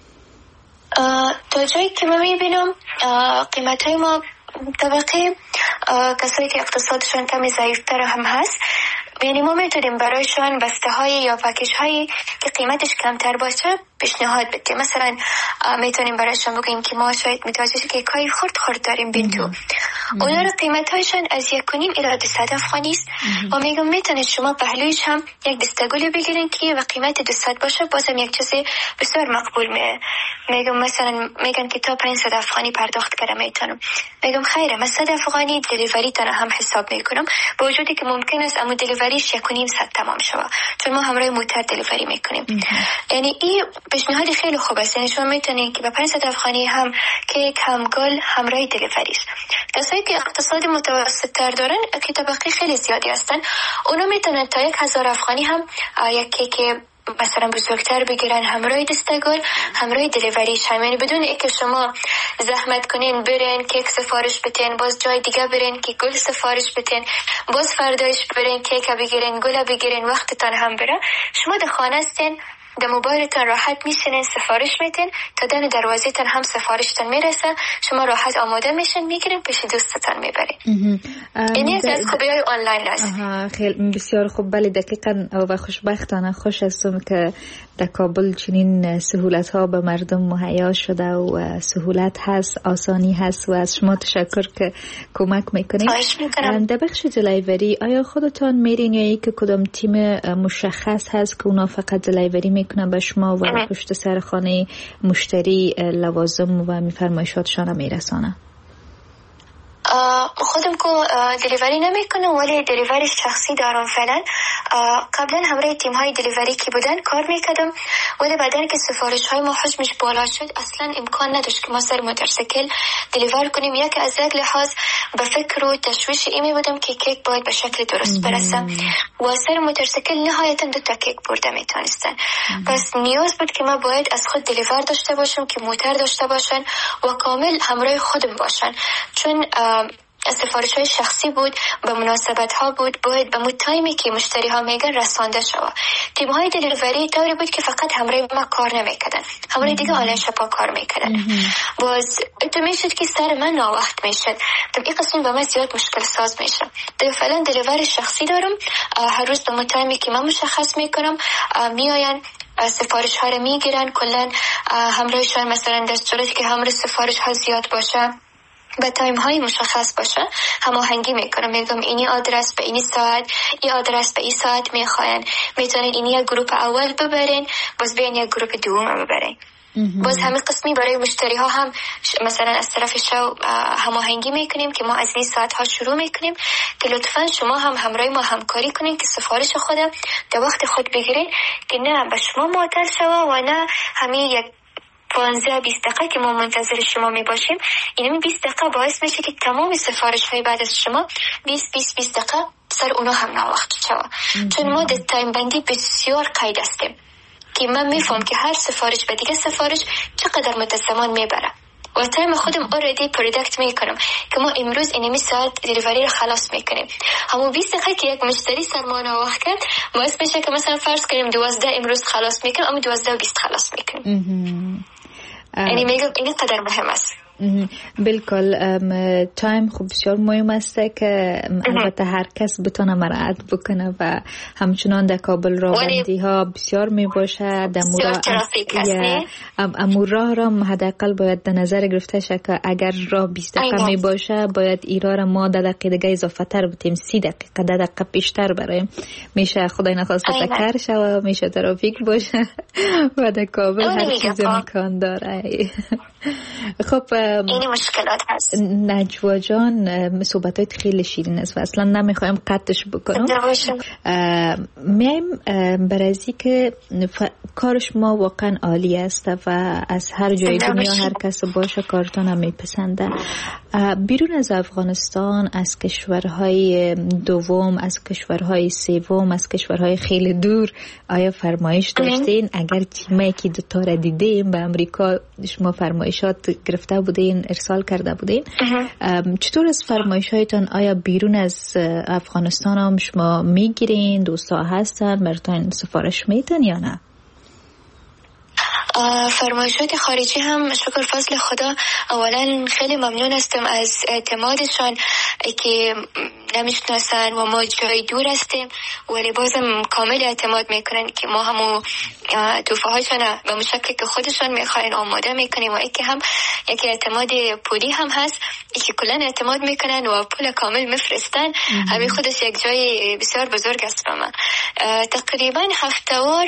تا جایی که من میبینم قیمت های ما طبقه کسایی که اقتصادشون کمی ضعیفتر هم هست، یعنی ما میتونیم برایشان بسته های یا پکیج هایی که قیمتش کمتر باشه پیشنهاد بدیم. مثلا میتونیم برایشان بگیم که ما شاید متوجه که کای خرد داریم بینتو، اونا رو قیمت هایشان از 1.5 الی 200 افغانی است و میگم میتونید شما پهلویش هم یک دستگلی بگیرین که به قیمت 200 باشه، بازم یک چیزی بسیار مقبول میگم مثلا میگن که تا 500 افغانی پرداخت کردم میتونم، میگم خیره من 100 افغانی دلیوری تنها هم حساب میکنم، با وجودی که ممکن است اما دلیوریش 1.5 ساعت تمام شوه چون ما همراه موتر دلیوری میکنیم. یعنی این پیشنهاد خیلی خوب است، یعنی شما میتونید که به 500 افغانی هم کیک هم گل همراه دلیوریش. کسایی که اقتصاد متوسط تر دارن که طبقه خیلی زیادی هستن، اونا میتونن تا 1000 افغانی هم یک کیک مثلا بزرگتر بگیرن همراه دستگل همراه دلیوریش هم، یعنی بدون اینکه شما زحمت کنین برین کیک سفارش بتین، باز جای دیگه برین که گل سفارش بتین، باز فردایش برین کیک بگیرین گل بگیرین، وقتتان هم بره. شما در خانه هستین، در موبایلتان راحت میشینین سفارش میتین، تا در دروازه‌تان هم سفارشتان میرسه، شما راحت آماده میشین میگیرین پیش دوستتان میبرین. این از خوبی‌های آنلاین است. خیلی بسیار خوب. بله دقیقاً و خوشبختانه خوش هستم که در کابل چنین سهولت ها به مردم مهیا شده و سهولت هست، آسانی هست و از شما تشکر که کمک میکنید. در بخش دلیوری آیا خودتان میرین یا یک کدام تیم مشخص هست که اونا فقط دلیوری میکنن به شما و پشت سر خانه مشتری لوازم و میفرمایشاتشان میرسانه؟ خودم که دلیوری نمیکنم ولی دلیوری شخصی دارم فعلا. قبلا همراه تیم های دلیوری که بودن کار میکردم، ولی بعدن که سفارش های ما حجمش بالا شد اصلا امکان نداشت که ما سر موتورسیکل دلیور کنیم. یک از یک لحاظ به فکر و تشویش ایمی بودم که کیک باید به شکل درست برسم و سر موتورسیکل نهایتا 2 تا کیک برده میتونستن. پس نیاز بود که ما باید از خود دلیور داشته باشم که موتر داشته باشن و کامل همراه خودم باشن، چون سفارش های شخصی بود، به مناسبت ها بود، باید به تایمی که مشتری ها میگن رسانده شود. تیم های دلیوری طوری بود که فقط همراه ما کار نمیکردن، همراه دیگه آنلاین شپا کار میکردن. باز تو میشد که سر من ناوقت میشد، تو این قسم به من زیاد مشکل ساز میشه. دیگه فعلا دلیوری شخصی دارم، هر روز به تایمی که من مشخص میکنم میآین سفارش ها رو میگیرن، کلا همراهشان مثلا در صورتی که همراه سفارش ها زیاد باشه به تایم های مشخص باشه هماهنگی میکنم، میگم اینی آدرس به اینی ساعت، این آدرس به این ساعت میخواین، میتونین اینی یک گروپ اول ببرین باز بیاین یک گروپ دوم ببرین. باز همین قسمی برای مشتری ها هم مثلا از طرف شو هماهنگی میکنیم که ما از این ساعت ها شروع میکنیم که لطفا شما هم همراه ما همکاری کنین که سفارش خودم در وقت خود بگیرین که نه به شما معطل شوه و نه همین یک 15-20 دقیقه که ما منتظر شما می باشیم، اینمی 20 دقیقه باعث میشه که تمام سفارش های بعد از شما 20 دقیقه سر اونا هم ناوقت شوه. چون ما در تایم بندی بسیار قید هستیم که من میفهم که هر سفارش به دیگه سفارش چقدر مدت زمان میبره. و تایم خودم اوردی پروداکت میکنم که ما امروز اینمی ساعت دیلیوری رو خلاص میکنیم. همون 20 دقیقه که یک مشتری سرمانه وقت کرد باعث میشه که مثلا فرض کنیم 12 امروز خلاص میکنیم اما 12 و 20 خلاص میکنیم. یعنی میگم این قدر مهم است. بالکل تایم خوب بسیار مهم است که البته هر کس بتونه مراعات بکنه و همچنان در کابل رانندگی ها بسیار می باشه. در امور راه را حداقل باید در نظر گرفته شه که اگر راه 20 دقیقه می باشه باید ایرا را ما 10 دقیقه دیگه اضافه تر بتیم، 30 دقیقه 10 دقیقه بیشتر برایم. میشه خدای نخواسته تکر شه، میشه ترافیک باشه و در کابل هر چیز امکان داره. خب این مشکلات هست. نجوا جان صحبتات خیلی شیرین است و اصلا نمیخوایم قطعش بکنم. میایم برای که کارش ما واقعا عالی است و از هر جای دنیا هر کس باشه کارتون هم میپسنده. بیرون از افغانستان، از کشورهای دوم، از کشورهای سوم، از کشورهای خیلی دور آیا فرمایش داشتین؟ اگر تیمایی که دوتا را دیدیم به امریکا شما فرمایشات گرفته بودین، ارسال کرده بودین، چطور از فرمایشاتون آیا بیرون از افغانستان هم شما میگیرین؟ دوستا هستن براتون سفارش میتن یا نه؟ فرمایشات خارجی هم شکر فضل خدا اولا خیلی ممنون هستم از اعتمادشان که نمیشناسن و ما جای دور هستیم ولی بازم کامل اعتماد میکنن که ما همو توفه هایشان به مشکلی که خودشان میخواین آماده میکنیم و یکی هم یکی اعتماد پولی هم هست که کلن اعتماد میکنن و پول کامل میفرستن. همین خودش یک جای بسیار بزرگ است برای من. تقریبا هفته‌وار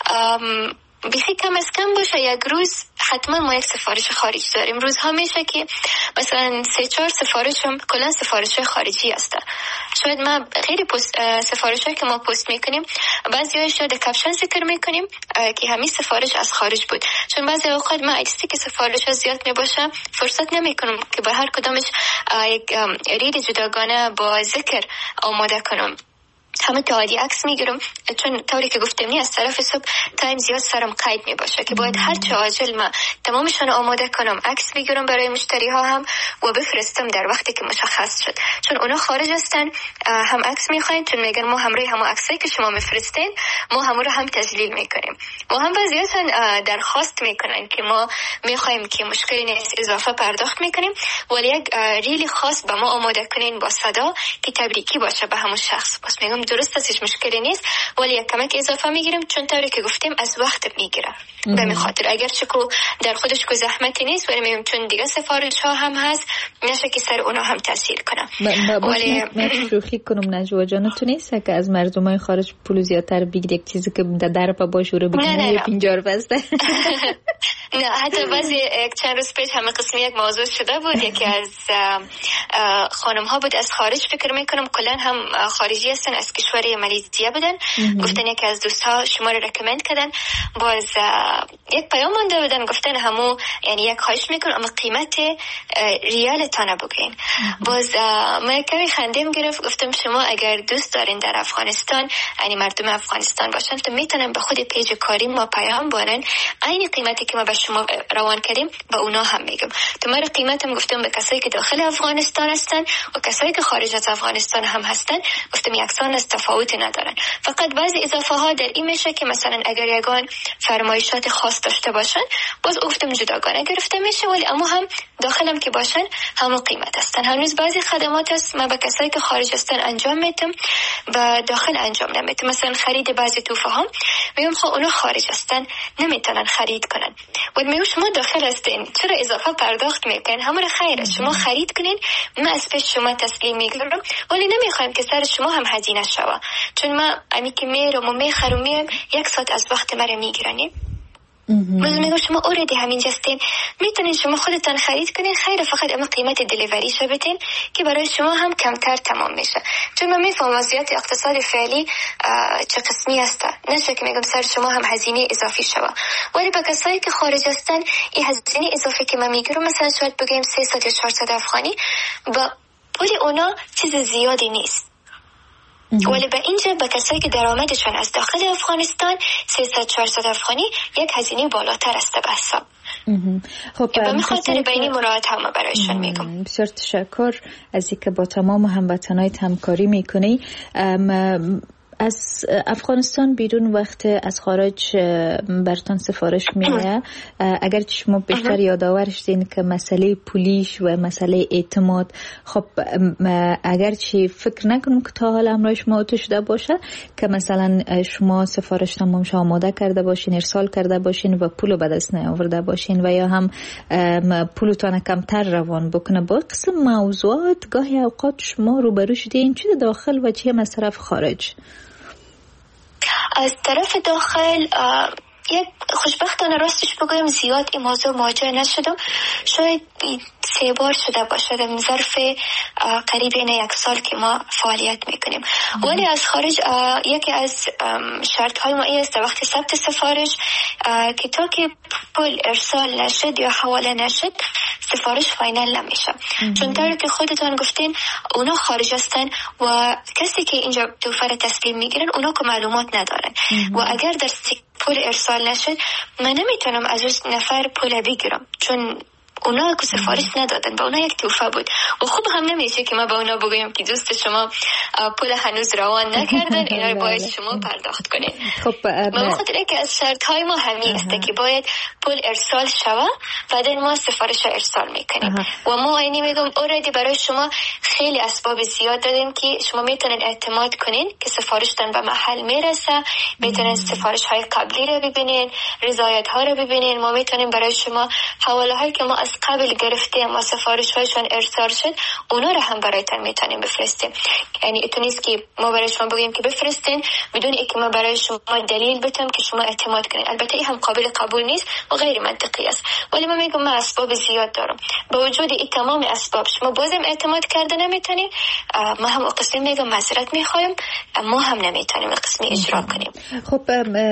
بیخی کم از کم باشه یک روز حتما ما یک سفارش خارجی داریم. روزها میشه که مثلا 3-4 سفارشم کلا سفارش خارجی هسته. شاید ما خیلی سفارشایی که ما پست میکنیم بعضی‌هاش در کپشن ذکر میکنیم که همین سفارش از خارج بود، چون بعضی اوقات ما عکسی که سفارش زیاد میباشه فرصت نمیکنم که به هر کدامش یک ریل جداگانه با ذکر آماده کنم. همه تعادی عکس میگیرم چون طوری که گفتم نی از طرف صبح تایم زیاد سرم قید میباشه که باید هر چه عاجل ما تمامشون آماده کنم، عکس میگیرم برای مشتری ها هم و بفرستم در وقتی که مشخص شد، چون اونا خارج هستن هم عکس میخواین، چون میگن ما همراه همون عکسایی که شما میفرستین ما همون رو هم تسجیل میکنیم و هم بعضیاتون درخواست میکنن که ما میخوایم که مشکلی نیست اضافه پرداخت میکنیم ولی یک ریلی خاص به ما آماده کنین با صدا که تبریکی باشه به همون شخص. بس میگم درست است، هیچ مشکلی نیست ولی یک کمک اضافه میگیریم چون طوری که گفتیم از وقت میگیره. به این خاطر اگر چکو در خودش کو زحمتی نیست ولی میگم چون دیگه سفارش ها هم هست نشه که سر اونا هم تاثیر کنه. ولی من شوخی کنم نجوا جان تو نیست که از مردمای خارج پول زیادتر بگیری یک چیزی که در پا باش رو بگیری 50 بسته. نه حتی بعضی یک چند روز پیش همه قسمی یک موضوع شده بود، یکی از خانم ها بود از خارج فکر میکنم کلن هم خارجی هستن از کشور مالزی بودن، گفتن یکی از دوستها شما رو رکمند کردن، باز یک پیام مونده بودن گفتن همو یعنی یک خواهش میکنم اما قیمت ریال تانه بگین. باز ما کمی خندیم گرفت، گفتم شما اگر دوست دارین در افغانستان یعنی مردم افغانستان باشن تو میتونن به خود پیج کاری ما پیام بانن عین قیمتی که ما به شما روان کردیم به اونا هم میگم. تو ما قیمتم گفتم به کسایی که داخل افغانستان هستن و کسایی که خارج از افغانستان هم هستن گفتم یکسان است، تفاوتی ندارن، فقط بعضی اضافه ها در این میشه که مثلا اگر یگان فرمایشات خاص داشته باشن باز گفتم جداگانه گرفته میشه ولی اما هم داخلم که باشن همون قیمت هستن. هنوز بعضی خدمات هست من به کسایی که خارج هستن انجام میدم و داخل انجام نمیدم. مثلا خرید بعضی توفه ها میگم خب اونا خارج هستن نمیتونن خرید کنن ولی میگم شما داخل هستین چرا اضافه پرداخت میکنین؟ همون خیره شما خرید کنین من از پیش شما تسلیم میگیرم ولی نمیخوایم که سر شما هم هزینه شوه، چون ما امی که میرم و میخرم یک ساعت از وقت مرا میگیرنیم. میگم شما اوردی همین جستین میتونین شما خودتان خرید کنین خیره، فقط اما قیمت دلیوری شو بدین که برای شما هم کمتر تمام میشه، چون من میفهم وضعیت اقتصادی فعلی چه قسمی هسته، نشه که میگم سر شما هم هزینه اضافی شوه ولی به کسایی که خارج هستن این هزینه اضافی که من میگیرم مثلا شاید بگیم 300 یا 400 افغانی با پول اونا چیز زیادی نیست ولی به اینجا به کسایی که درآمدشون از داخل افغانستان 300-400 افغانی یک هزینه بالاتر است به حساب. خب به خاطر بینی مراعات هم برایشان میگم. بسیار تشکر از اینکه با تمام هموطنایت همکاری میکنی. از افغانستان بیرون وقت از خارج برتان سفارش میه، اگر شما بیشتر یادآورش دین که مسئله پولیش و مسئله اعتماد، خب اگر چی فکر نکنم که تا حالا امرای شما تو شده باشه که مثلا شما سفارش تمام شما آماده کرده باشین، ارسال کرده باشین و پولو به دست نیاورده باشین و یا هم پولتان کمتر روان بکنه. با قسم موضوعات گاهی اوقات شما روبرو شدین چه داخل و چه از طرف خارج؟ از طرف داخل یک خوشبختانه راستش بگویم زیاد این موضوع مواجه نشدم. شاید 3 بار شده باشه در ظرف قریب یک سال که ما فعالیت میکنیم. ولی از خارج یکی از شرط های ما است وقتی ثبت سفارش که تا که پول ارسال نشد یا حواله نشد سفارش فاینال نمیشه، چون طوری که خودتان گفتین اونا خارج هستن و کسی که اینجا توفه را تسلیم میگیرن اونا که معلومات ندارن و اگر در پول ارسال نشد من نمیتونم از اون نفر پول بگیرم، چون اونا که سفارش ندادن، با اونا یک توفه بود و خوب هم نمیشه که ما با اونا بگویم که دوست شما پول هنوز روان نکردن، اینا رو باید شما پرداخت کنید. خب به خاطر اینکه از شرط های ما همین است که باید پول ارسال شود بعد ما سفارش ارسال میکنیم و ما اینی میگم اوردی برای شما خیلی اسباب زیاد دادیم که شما میتونید اعتماد کنین که سفارشتان به محل میرسه، میتونید سفارش های قبلی رو ببینین، رضایت ها رو ببینین. ما میتونیم برای شما حواله هایی که ما از قبل گرفتیم و سفارش هایشان ارسال شد اونا رو هم برایتان میتونیم بفرستیم. یعنی اتو نیست که ما برای شما بگیم که بفرستین بدون اینکه ما برای شما دلیل بتم که شما اعتماد کنید. البته این هم قابل قبول نیست و غیر منطقی است، ولی من میگم من اسباب زیاد دارم. با وجود این تمام اسباب شما بازم اعتماد کرده نمیتونید، ما هم قسمی میگم معذرت میخوایم، ما هم نمیتونیم قسمی اجرا کنیم. خب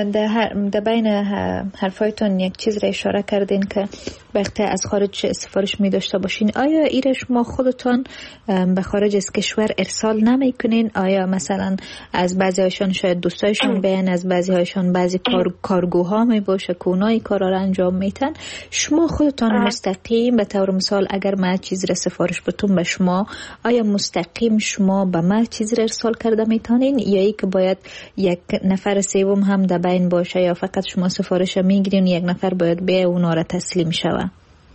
در بین حرفایتون یک چیز را اشاره کردین که وقتی از خارج سفارش می داشته باشین، آیا ایره شما خودتان به خارج از کشور ارسال نمی کنین؟ آیا مثلا از بعضی هایشان شاید دوستایشان بیان، از بعضی هایشان بعضی کارگوها می باشه که اونایی کارا را انجام میتن، شما خودتان مستقیم به طور مثال اگر ما چیز را سفارش بتون به شما، آیا مستقیم شما به ما چیز را ارسال کرده میتونین یا ای که باید یک نفر سوم هم در بین باشه یا فقط شما سفارش میگیرین یک نفر باید به اونا را تسلیم شود؟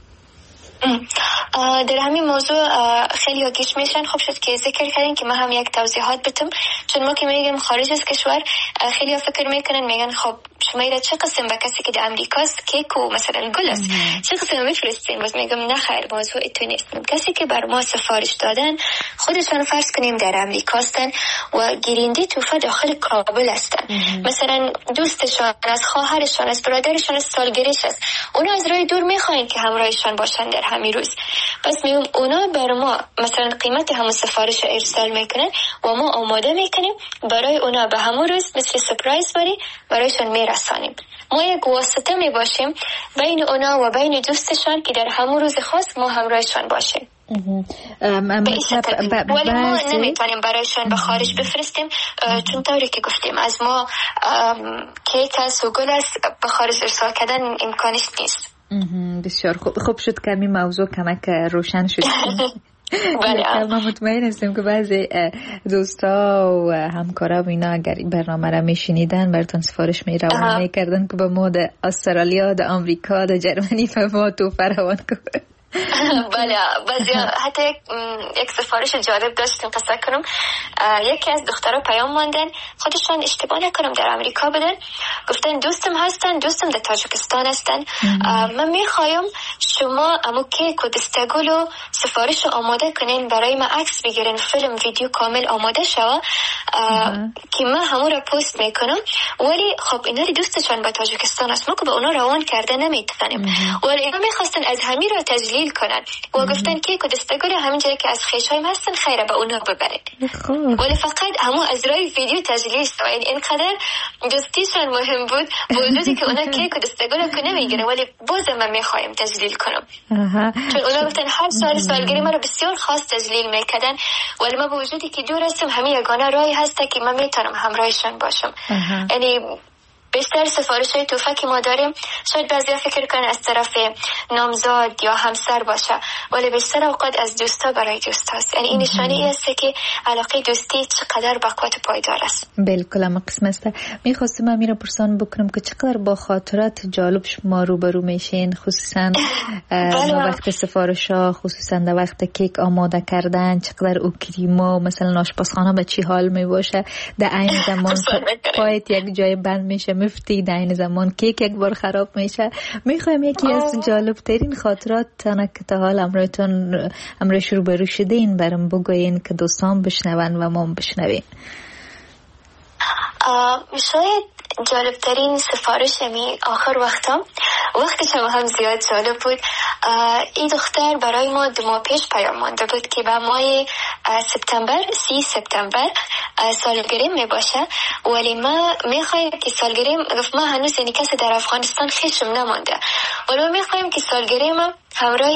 در همین موضوع خیلی گیش میشن. خوب شد که ذکر کردین که ما هم یک توضیحات بتم، چون ما که میگیم خارج از کشور خیلی فکر میکنن میگن خب شما ایره چه قسم به کسی که در امریکاست کیک و مثلا گل است چه قسم میفرستین؟ باز میگم نه خیر، موضوع ایتو نیست. کسی که بر ما سفارش دادن خودشان فرض کنیم در امریکاستن و گیرنده توفه داخل کابل هستن، مثلا دوستشان از خواهرشان از برادرشان از سالگریش است، اونا از راه دور میخواین که همراهشان باشن در همین روز. پس میگم اونا بر ما مثلا قیمت همون سفارش ارسال میکنن و ما آماده میکنیم برای اونا به همون روز مثل سپرایز برایشان میرسانیم. ما یک واسطه میباشیم بین اونا و بین دوستشان که در همون روز خاص ما همراهشان باشیم. ولی ما نمیتونیم برایشان به خارج بفرستیم، چون طوری که گفتیم از ما کیک است و گل است به خارج ارسال کردن امکانش نیست. بسیار خوب. خوب شد که این موضوع کمک روشن شد. بله، من مطمئن هستم که بعضی دوستا و همکارا و اینا اگر این برنامه را میشنیدن براتون سفارش میروان میکردن که به ما در استرالیا، در آمریکا، در جرمنی به ما توفه روان کنه. بله، بعضی حتی یک سفارش جالب داشتیم قصه کنم. یکی از دخترها پیام ماندن خودشان اشتباه نکنم در امریکا بدن، گفتن دوستم هستن، دوستم در تاجیکستان هستن، من میخوایم شما امو کیک و دستگل و سفارش رو آماده کنین برای ما عکس بگیرین، فیلم ویدیو کامل آماده شوه که من همون رو پست میکنم. ولی خب اینا دوستشان به تاجیکستان است، ما که به اونا روان کرده نمیتونیم، ولی اینا میخواستن از همین رو تجلیل کنن و گفتن کیک و دستگل همین جایی که از خیشایم هستن خیره به اونا ببرین، ولی فقط همون از رای ویدیو تجلیل است. یعنی اینقدر دوستیشان مهم بود با وجودی که اونا کیک و دستگل کنه میگیرن، ولی بازم من میخوایم تجلیل کنم. چون اونا گفتن هر سال سالگیری ما رو بسیار خاص تجلیل میکردن، ولی ما با وجودی که دور هستم همین یگانه راهی هست که من میتونم همراهشان باشم. یعنی بیشتر سفارش های توفه که ما داریم شاید بعضیا فکر کنن از طرف نامزاد یا همسر باشه، ولی بیشتر اوقات از دوستا برای دوستاست. یعنی این نشانه است که علاقه دوستی چقدر بقوت پایدار است. بالکل هم قسم است. میخواستم امیر پرسان بکنم که چقدر با خاطرات جالب شما روبرو میشین، خصوصا وقت سفارش ها، خصوصا در وقت کیک آماده کردن، چقدر او کریما مثلا آشپزخانه به چی حال می باشه، در این زمان پایت یک جای بند میشه مفتی، در این زمان کیک یک بار خراب میشه. میخوایم یکی از جالب ترین خاطرات که تا حال امروز روبرو شدین برام بگوین که دوستان بشنون و ما بشنویم. شاید جالبترین سفارش می آخر وقتش هم زیاد جالب بود. این دختر برای ما 2 ماه پیش پیام مانده بود که به ماه سپتامبر 30 سپتامبر سالگریم می باشه، ولی ما میخوایم که سالگریم، ما هنوز یعنی کسی در افغانستان خیشم نمانده، ولی ما میخوایم که سالگریم همراه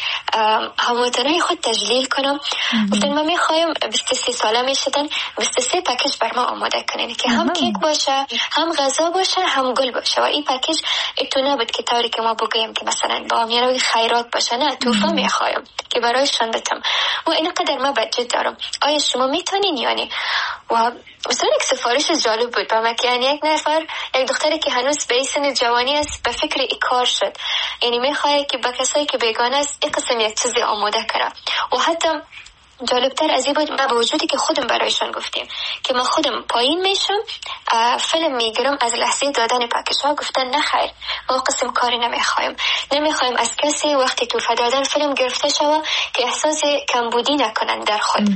هموطنای خود تجلیل کنم. گفتن ما میخوایم 23 ساله میشدن 23 پکیج بر ما آماده کنین که هم کیک باشه، هم غذا باشه، هم گل باشه. و این پکیج اتو نبود که طوری که ما بگویم که مثلا با میروی خیرات باشه، نه، توفه میخوایم که برایشان بتم. و اینقدر ما بجد دارم، آیا شما میتونین؟ یعنی و مثلا یک سفارش جالب بود با من که یعنی یک نفر، یک دختری که هنوز به سن جوانی است به فکر ای کار شد، یعنی میخواد که با کسایی که بیگانه است این قسم یک چیزی آماده کنه. و حتی جالبتر از این بود ما با وجودی که خودم برایشان گفتیم که ما خودم پایین میشم فیلم میگیرم از لحظه دادن پاکش ها، گفتن نه خیر، ما قسم کاری نمیخوایم از کسی وقتی توفه دادن فیلم گرفته شوه که احساس کمبودی نکنن در خود.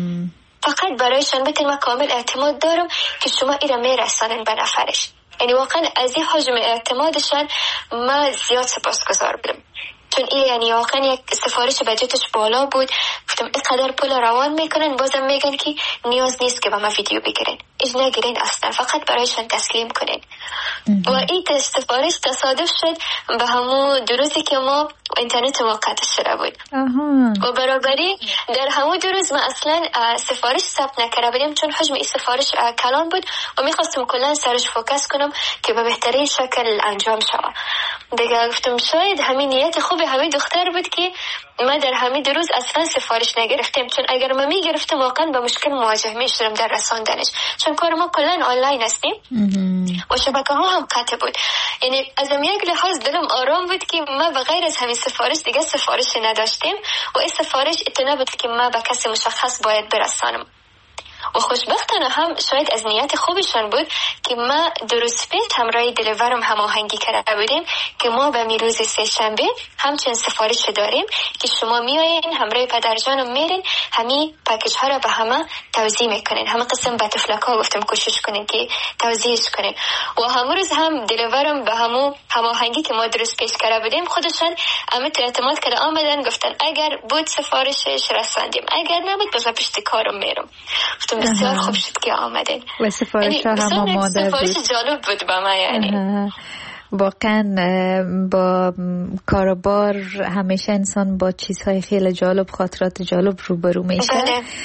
فقط برایشان بتیم ما کامل اعتماد دارم که شما ایرا میرسانن به نفرش. یعنی واقعا از این حجم اعتمادشان ما زیاد سپاسگزار بودم، چون این یعنی واقعا یک سفارش بجتش بالا بود. گفتم اینقدر پول روان میکنن بازم میگن که نیاز نیست که با ما ویدیو بگیرین، ایج نگیرین اصلا، فقط برایشان تسلیم کنین. و این سفارش تصادف شد به همون 2 روزی که ما اینترنت موقعتش شده بود. و برابری در همون 2 روز ما اصلا سفارش ثبت نکرده بودیم، چون حجم این سفارش کلان بود و میخواستم کلا سرش فوکس کنم که به بهترین شکل انجام شود. دیگه گفتم شاید همین نیت خوب همین دختر بود که ما در همین 2 روز اصلا سفارش نگرفتیم، چون اگر ما میگرفتم واقعا با مشکل مواجه میشدم در رساندنش، چون کار ما کلا آنلاین هستیم و شبکه ها هم قطع بود. یعنی از یک لحاظ دلم آرام بود که ما بغیر از همین سفارش دیگه سفارش نداشتیم و این سفارش اتنا بود که ما به کسی مشخص باید برسانم. و خوشبختانه هم شاید از نیت خوبشان بود که ما 2 روز پیش همراه دلیورم هماهنگی کرده بودیم که ما به روز 3 شنبه همچنین سفارش داریم که شما میایین همراه پدرجانم میرین همین پکیج ها را به همه توزیع میکنین، همه قسم به تفلک‌ها گفتم کوشش کنین که توزیعش کنین. و همون روز هم دلیورم به همون هماهنگی که ما 2 روز پیش کرده بودیم خودشان امید اعتماد کرده آمدن، گفتن اگر بود سفارشش رساندیم، اگر نبود باز پشت کارم میرم. بسیار خوب شد که آمدین و سفارش ها هم آماده بود. سفارش جالب بود با من. یعنی واقعا با کاروبار همیشه انسان با چیزهای خیلی جالب، خاطرات جالب روبرو میشه.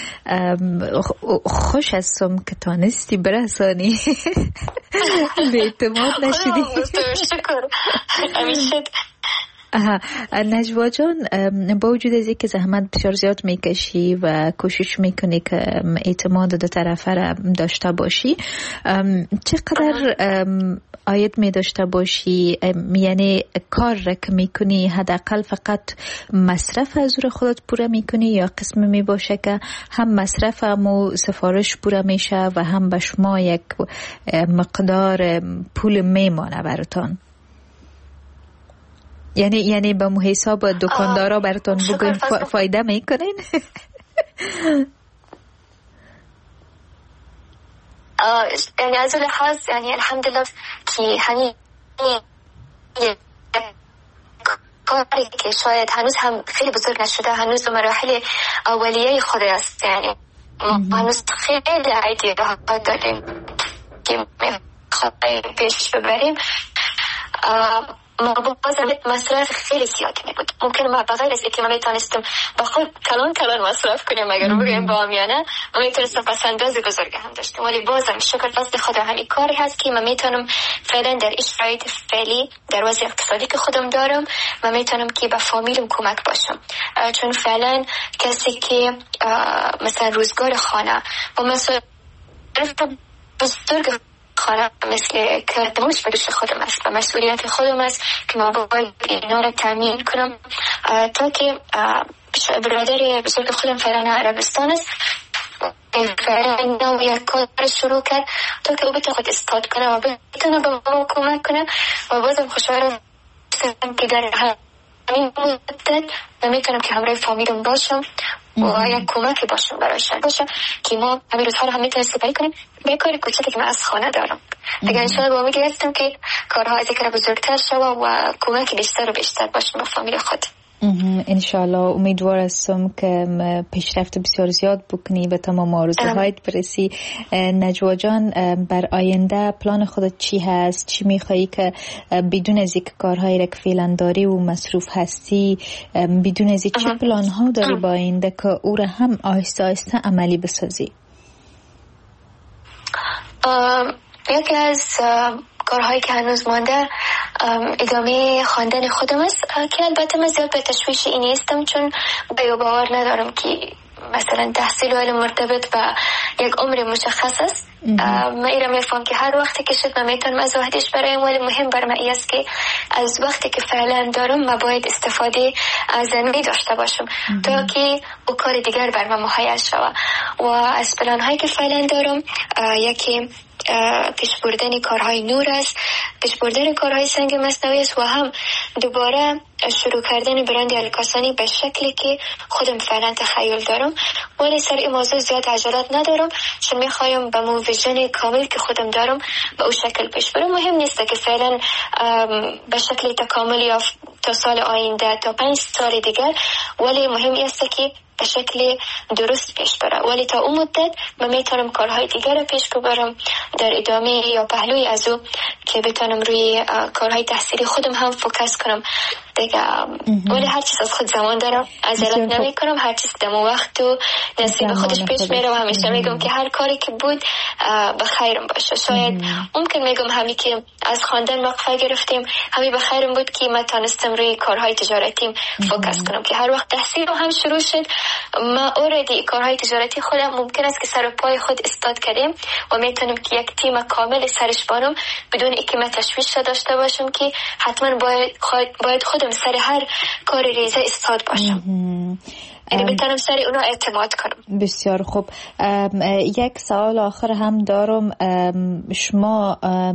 خوش هستم که تانستی برسانی. به اعتماد نشدی. شکر همیشه. نجوا جان، با وجود از اینکه زحمت بسیار زیاد میکشی و کوشش میکنی که اعتماد 2 طرفه را داشته باشی، چقدر عاید می داشته باشی؟ یعنی کار را که میکنی حداقل فقط مصرف از خودت پوره میکنی یا قسم می باشه که هم مصرف هم سفارش پوره میشه و هم به شما یک مقدار پول میمانه براتان؟ یعنی به حساب دکاندارا براتون بگوین فایده میکنین؟ یعنی از لحاظ یعنی الحمدلله که همین کاری که شاید هنوز هم خیلی بزرگ نشده، هنوز به مراحل اولیه خود است، یعنی هنوز خیلی ایده ها داریم که میخوایم پیش ببریم. ما بازم مصرف خیلی زیادی می بود. ممکن ما بغیر از اینکه ما میتونستم با خود کلان مصرف کنیم اگر بگیم با آمیانه، ما میتونستم پس انداز بزرگ هم داشتیم، ولی بازم شکر فضل خدا همین کاری هست که من میتونم فعلا در این شرایط فعلی در وضع اقتصادی که خودم دارم من میتونم که به فامیلم کمک باشم، چون فعلا کسی که مثلا روزگار خانه و مثلا بزرگ خانه مثل کردمش به دوش خودم است و مسئولیت خودم است که ما باید اینا را تامین کنم تا که برادر بزرگ خودم فعلا عربستان است، فعلا نو یک کار شروع کرد تا که او بتونه خود استاد کنه و بتونه به ما کمک کنه و بازم خوشحالم که در همین مدت میتونم که همراه فامیلم باشم و یک کمکی باشم برایشان باشم که ما همین روزها رو هم میتونیم استفاده کنیم به کار کوچکی که من از خانه دارم. دیگه انشاءالله با امید هستم که کارها از اینکه بزرگتر شود و کمک بیشتر و بیشتر باشم به فامیل خود. انشالله امیدوار هستم که پیشرفت بسیار زیاد بکنی و تمام آرزوهایت برسی. نجوا جان، بر آینده پلان خودت چی هست؟ چی میخوایی که بدون از اینکه کارهایی را که فعلا داری و مصروف هستی، بدون از چه پلان ها داری با آینده که او را هم آهسته آهسته عملی بسازی؟ یکی از کارهایی که هنوز مانده ادامه خواندن خودم است که البته من زیاد به تشویش این نیستم، چون باور ندارم که مثلا تحصیل و علم مرتبط با یک عمر مشخص است. من ایرا میفهم که هر وقتی که شد من میتونم از وحدش برایم، ولی مهم بر من است که از وقتی که فعلا دارم من باید استفاده از زمینی داشته باشم تا که او کار دیگر بر من مهیا شود. و از پلان‌هایی که فعلا دارم یکی پیش بردن کارهای نور است، پیش بردن کارهای سنگ مصنوعی است و هم دوباره شروع کردن برند الکاسانی به شکلی که خودم فعلا تخیل دارم، ولی سر این موضوع زیاد عجلت ندارم چون میخوایم به مو ویژن کامل که خودم دارم به اون شکل پیش برم. مهم نیست که فعلا به شکل تکاملی یا تا سال آینده تا 5 سال دیگر، ولی مهم است که به شکل درست پیش بره، ولی تا اون مدت من میتونم کارهای دیگر رو پیش ببرم در ادامه یا پهلوی از او که بتونم روی کارهای تحصیلی خودم هم فوکس کنم دیگه. ولی هر چیز از خود زمان دارم، عجلت نمی کنم، هر چیز دم وقت و نصیب خودش پیش میره و همیشه میگم که هر کاری که بود به خیرم باشه. شاید ممکن میگم همین که از خواندن وقفه گرفتیم همین به خیرم بود که من تونستم روی کارهای تجارتیم فوکس کنم که هر وقت تحصیل هم شروع شد ما اوردی کارهای تجارتی خودم ممکن است که سر و پای خود استاد کردیم و میتونم که یک تیم کامل سرش بانم بدون اینکه من تشویش داشته باشم که حتما باید خودم سر هر کار ریزه استاد باشم، یعنی بتونم سر اونا اعتماد کنم. بسیار خوب. یک سوال آخر هم دارم. شما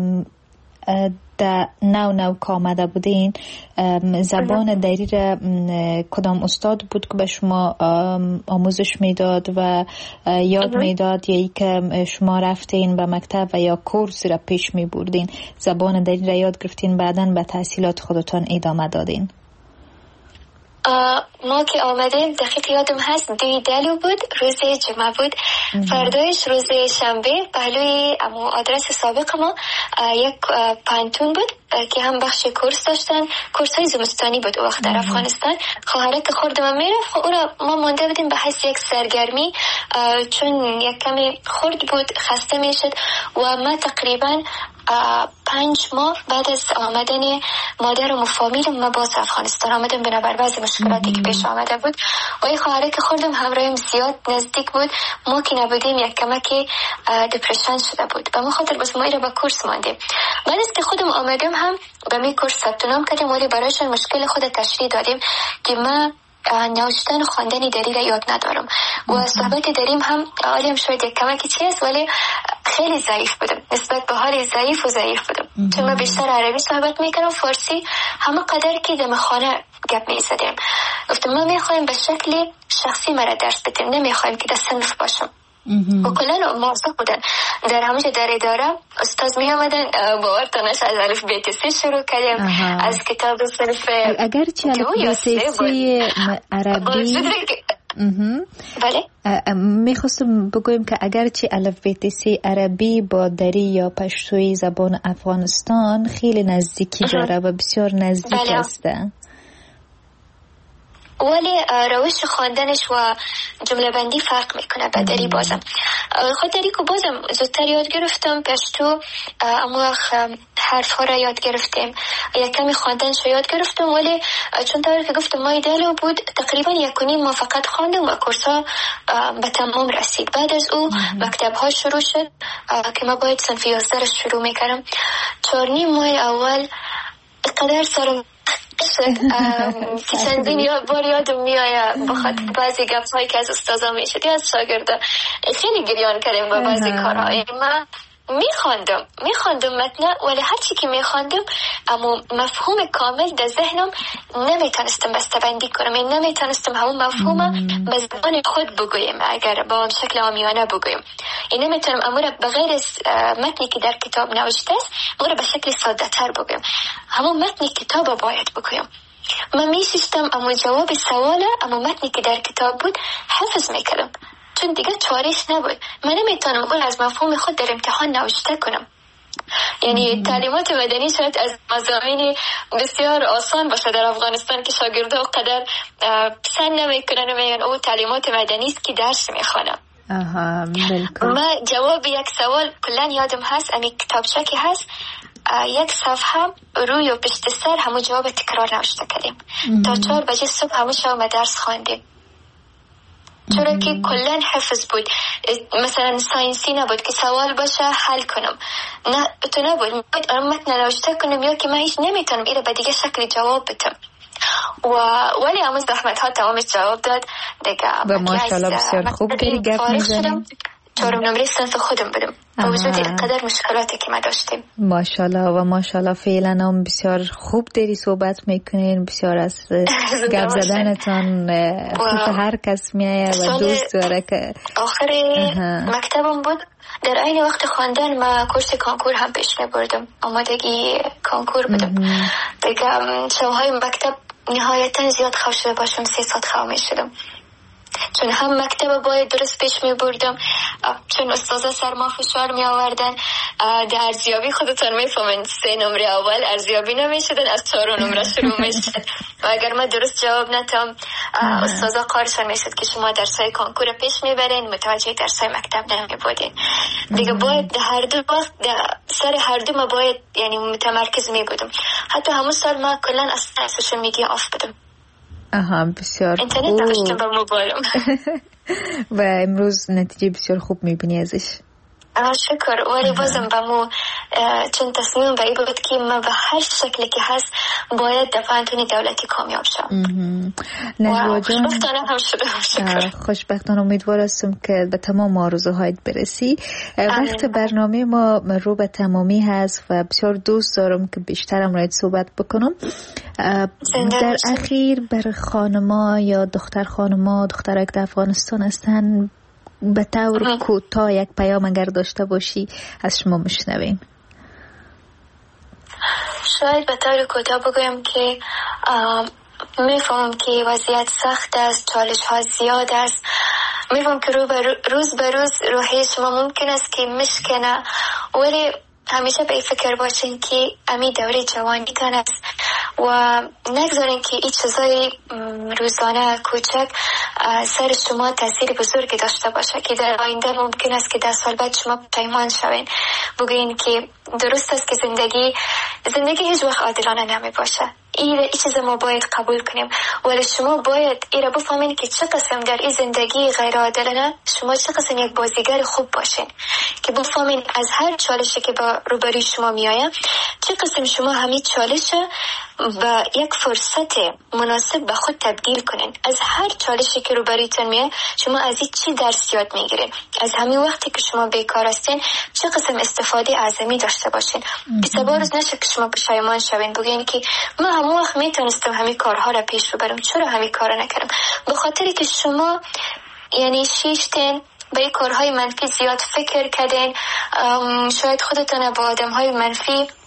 در نو که آمده بودین زبان دری را کدام استاد بود که به شما آموزش میداد و یاد میداد، یا ای که شما رفتین به مکتب و یا کورس را پیش می بردین زبان دری را یاد گرفتین بعداً به تحصیلات خودتان ادامه دادین؟ ما که آمدیم دقیق یادم هست 2 دلو بود، روز جمعه بود، فردایش روز شنبه پهلوی آدرس سابق ما یک پانتون بود که هم بخش کورس داشتن، کورس های زمستانی بود وقت در افغانستان. خواهره که خوردم میرفت او را ما مانده بودیم به حیث یک سرگرمی چون یک کمی خورد بود خسته میشد و ما تقریبا 5 ماه بعد از آمدن مادر و فامیلم ما باز افغانستان آمدم بنابر بعضی مشکلاتی که پیش آمده بود و این خواهره که خوردم همراهیم زیاد نزدیک بود، ما که نبودیم یک کمکی دپرشن شده بود و ما خاطر بس ما ایره با کورس ماندیم. بعد از که خودم آمدم هم به می کورس ثبت نام کردیم ولی برایشان مشکل خود تشریح دادیم که ما نوشتن و خواندن دری را یاد ندارم و صحبت دریم هم عالیم شاید یک کمکی چیست ولی خیلی ضعیف بودم، نسبت به حال ضعیف بودم چون من بیشتر عربی صحبت میکنم، فارسی همه قدر که دم خانه گپ میزدیم. گفتم ما میخوایم به شکل شخصی مرا درس بدیم، نمیخوایم که در صنف باشم و کلا موضوع بودن در همونجا در اداره استاد می آمدن باورتانش از الف بیت سی شروع کردیم از کتاب صنف اگر چه الف بیت سی عربی بله. میخواستم بگویم که اگرچه الفبای عربی با دری یا پشتوی زبان افغانستان خیلی نزدیکی داره و بسیار نزدیک است، ولی روش خواندنش و جمله بندی فرق میکنه با دری. بازم خود دری که بازم زودتر یاد گرفتم، پشتو اما حرف ها را یاد گرفتیم، یک کمی خواندنش رو یاد گرفتم، ولی چون طوری که گفتم ما ایدالو بود تقریبا 1.5 ماه فقط خواندم و کورسا به تمام رسید. بعد از او مکتب ها شروع شد که ما باید صنف 11 رو شروع میکردم. 4.5 ماه اول قدر سرم که چندین بار یادم میآید بخاطر بعضی گپ هایی که از استادا میشد یا از شاگردا خیلی گریان کردیم با بعضی کارها. من میخواندم متن، ولی هر چی که میخواندم اما مفهوم کامل در ذهنم نمیتونستم بسته‌بندی کنم، یعنی نمیتونستم همون مفهوم به زبان خود بگویم، اگر با شکل عامیانه بگویم. یعنی نمیتونم امور بغیر از متنی که در کتاب نوشته است امور به شکل ساده تر بگویم، همون متن کتاب باید بگویم. من میشستم اما جواب سوال اما متنی که در کتاب بود حفظ میکردم، چون دیگه چاره‌اش نبود. من نمیتونم اون از مفهوم خود در امتحان نوشته کنم. یعنی تعلیمات مدنی شاید از مضامین بسیار آسان باشه در افغانستان که شاگردا قدر پسند نمیکنن و میگن او تعلیمات مدنی است که درس میخوانم. من جواب یک سوال کلا یادم هست، امی کتابچه که هست 1 صفحه روی و پشت سر همون جواب تکرار نوشته کردیم تا 4 بجه صبح همون شب درس خواندیم، چرا که کلن حفظ بود. مثلا ساینسی نبود که سوال باشه حل کنم، نه تو نبود متن نوشته کنم یا که من هیچ نمیتونم ایره به دیگه شکل جواب بدم. ولی همون زحمت ها تمامش جواب داد دیگه. و ماشاءالله بسیار خوب داری گپ میزنیم. 4 نمره صنف خودم بدم با وجود اینقدر مشکلاتی که ما داشتیم. ماشاءالله و ماشاءالله فعلا هم بسیار خوب داری صحبت میکنین، بسیار از گپ زدنتان خوب هر کس میایه و دوست داره. که آخر مکتبم بود در این وقت خواندن ما کورس کانکور هم پیش میبردم، آمادگی کانکور بودم دیگه. شبهای مکتب نهایتا زیاد خواب شده باشم 3 ساعت خواب میشدم، چون هم مکتب باید درست پیش می بردم، چون استادا سر ما فشار می آوردن. در ارزیابی خودتان می فهمین 3 نمره اول ارزیابی نمی شدن، از 4 نمره شروع می شد و اگر ما درست جواب ندم استادا قارشان می شد که شما درسای کانکور پیش می برین، متوجه درسای مکتب نمی بودین. دیگه باید هر دو وقت سر هر دو ما باید یعنی متمرکز می بودم. حتی همون سال ما کلا اصلا سوشال میدیا آف بدم. بسیار اینترنت داشتم با موبایلم و امروز نتیجه بسیار خوب میبینی ازش. شکر. ولی بازم بمو چون تصمیم به این بود که من به هر شکلی که هست باید در فنتون دولتی کامیاب شم. نجوا جان خوشبختانه هم شده. خوشبختانه امیدوار هستم که به تمام آرزوهایت برسی. وقت برنامه ما رو به تمامی هست و بسیار دوست دارم که بیشترم راید صحبت بکنم. در اخیر بر خانما یا دختر خانما دخترک در افغانستان هستن به طور کوتاه یک پیام اگر داشته باشی از شما میشنویم. شاید به طور کوتاه بگویم که میفهمم که وضعیت سخت است، چالش ها زیاد است، میفهمم که روز به روز روحی شما ممکن است که مشکنه، ولی همیشه به فکر باشین که امی دوره جوانیتان است و نگذارین که این چیزای روزانه کوچک سر شما تاثیر بزرگی داشته باشه که در آینده ممکن است که 10 سال بعد شما پشیمان شوین. بگوین که درست است که زندگی هیچ وقت عادلانه نمی باشه، این چیز ما باید قبول کنیم، ولی شما باید این را بفهمین که چه قسم در این زندگی غیر عادلانه شما چه قسم یک بازیگر خوب باشین، که بفهمین از هر چالشی که با روبروی شما میآید چه قسم شما همین چالش و یک فرصت مناسب به خود تبدیل کنین. از هر چالشی که روبرویتون میاد شما از این چی درس یاد میگیرین، از همین وقتی که شما بیکار هستین چه قسم استفاده اعظمی داشته باشین که سبا روز نشه که شما پشیمان شوین بگین که من همون وقت میتونستم همین کارها را پیش ببرم، چرا همین کارا نکردم؟ به خاطری که شما یعنی شیشتین به کارهای منفی زیاد فکر کردین، شاید خودتان با آدمهای منفی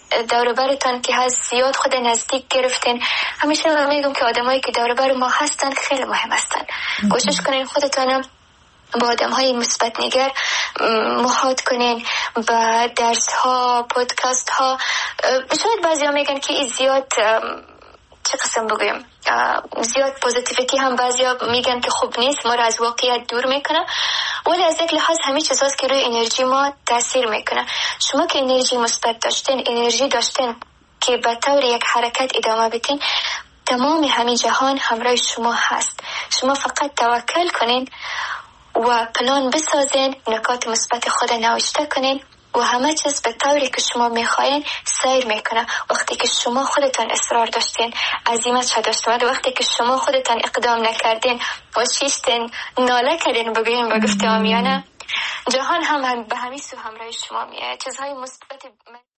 دور برتان که هست زیاد خود نزدیک گرفتین. همیشه من میگم که آدمایی که دور بر ما هستن خیلی مهم هستن. کوشش کنین خودتانم با آدم‌های مثبت نگر محاط کنین، با درس‌ها، پادکست‌ها. شاید بعضیا میگن که این زیاد چه قسم بگویم زیاد پوزیتیویتی هم بعضیا میگن که خوب نیست، ما را از واقعیت دور میکنه، ولی از یک لحاظ همه چیز هست که روی انرژی ما تاثیر میکنه. شما که انرژی مثبت داشتین، انرژی داشتین که به طور یک حرکت ادامه بدین، تمام همین جهان همراه شما هست. شما فقط توکل کنین و پلان بسازین، نکات مثبت خود نوشته کنین و همه چیز به طوری که شما میخواین سیر میکنه. وقتی که شما خودتان اصرار داشتین، عزیمت داشتین، وقتی که شما خودتان اقدام نکردین و شیشتین، ناله کردین بگوین با گفته آمیانه، جهان هم به همین سو همراه شما میاد. چیزهای مثبت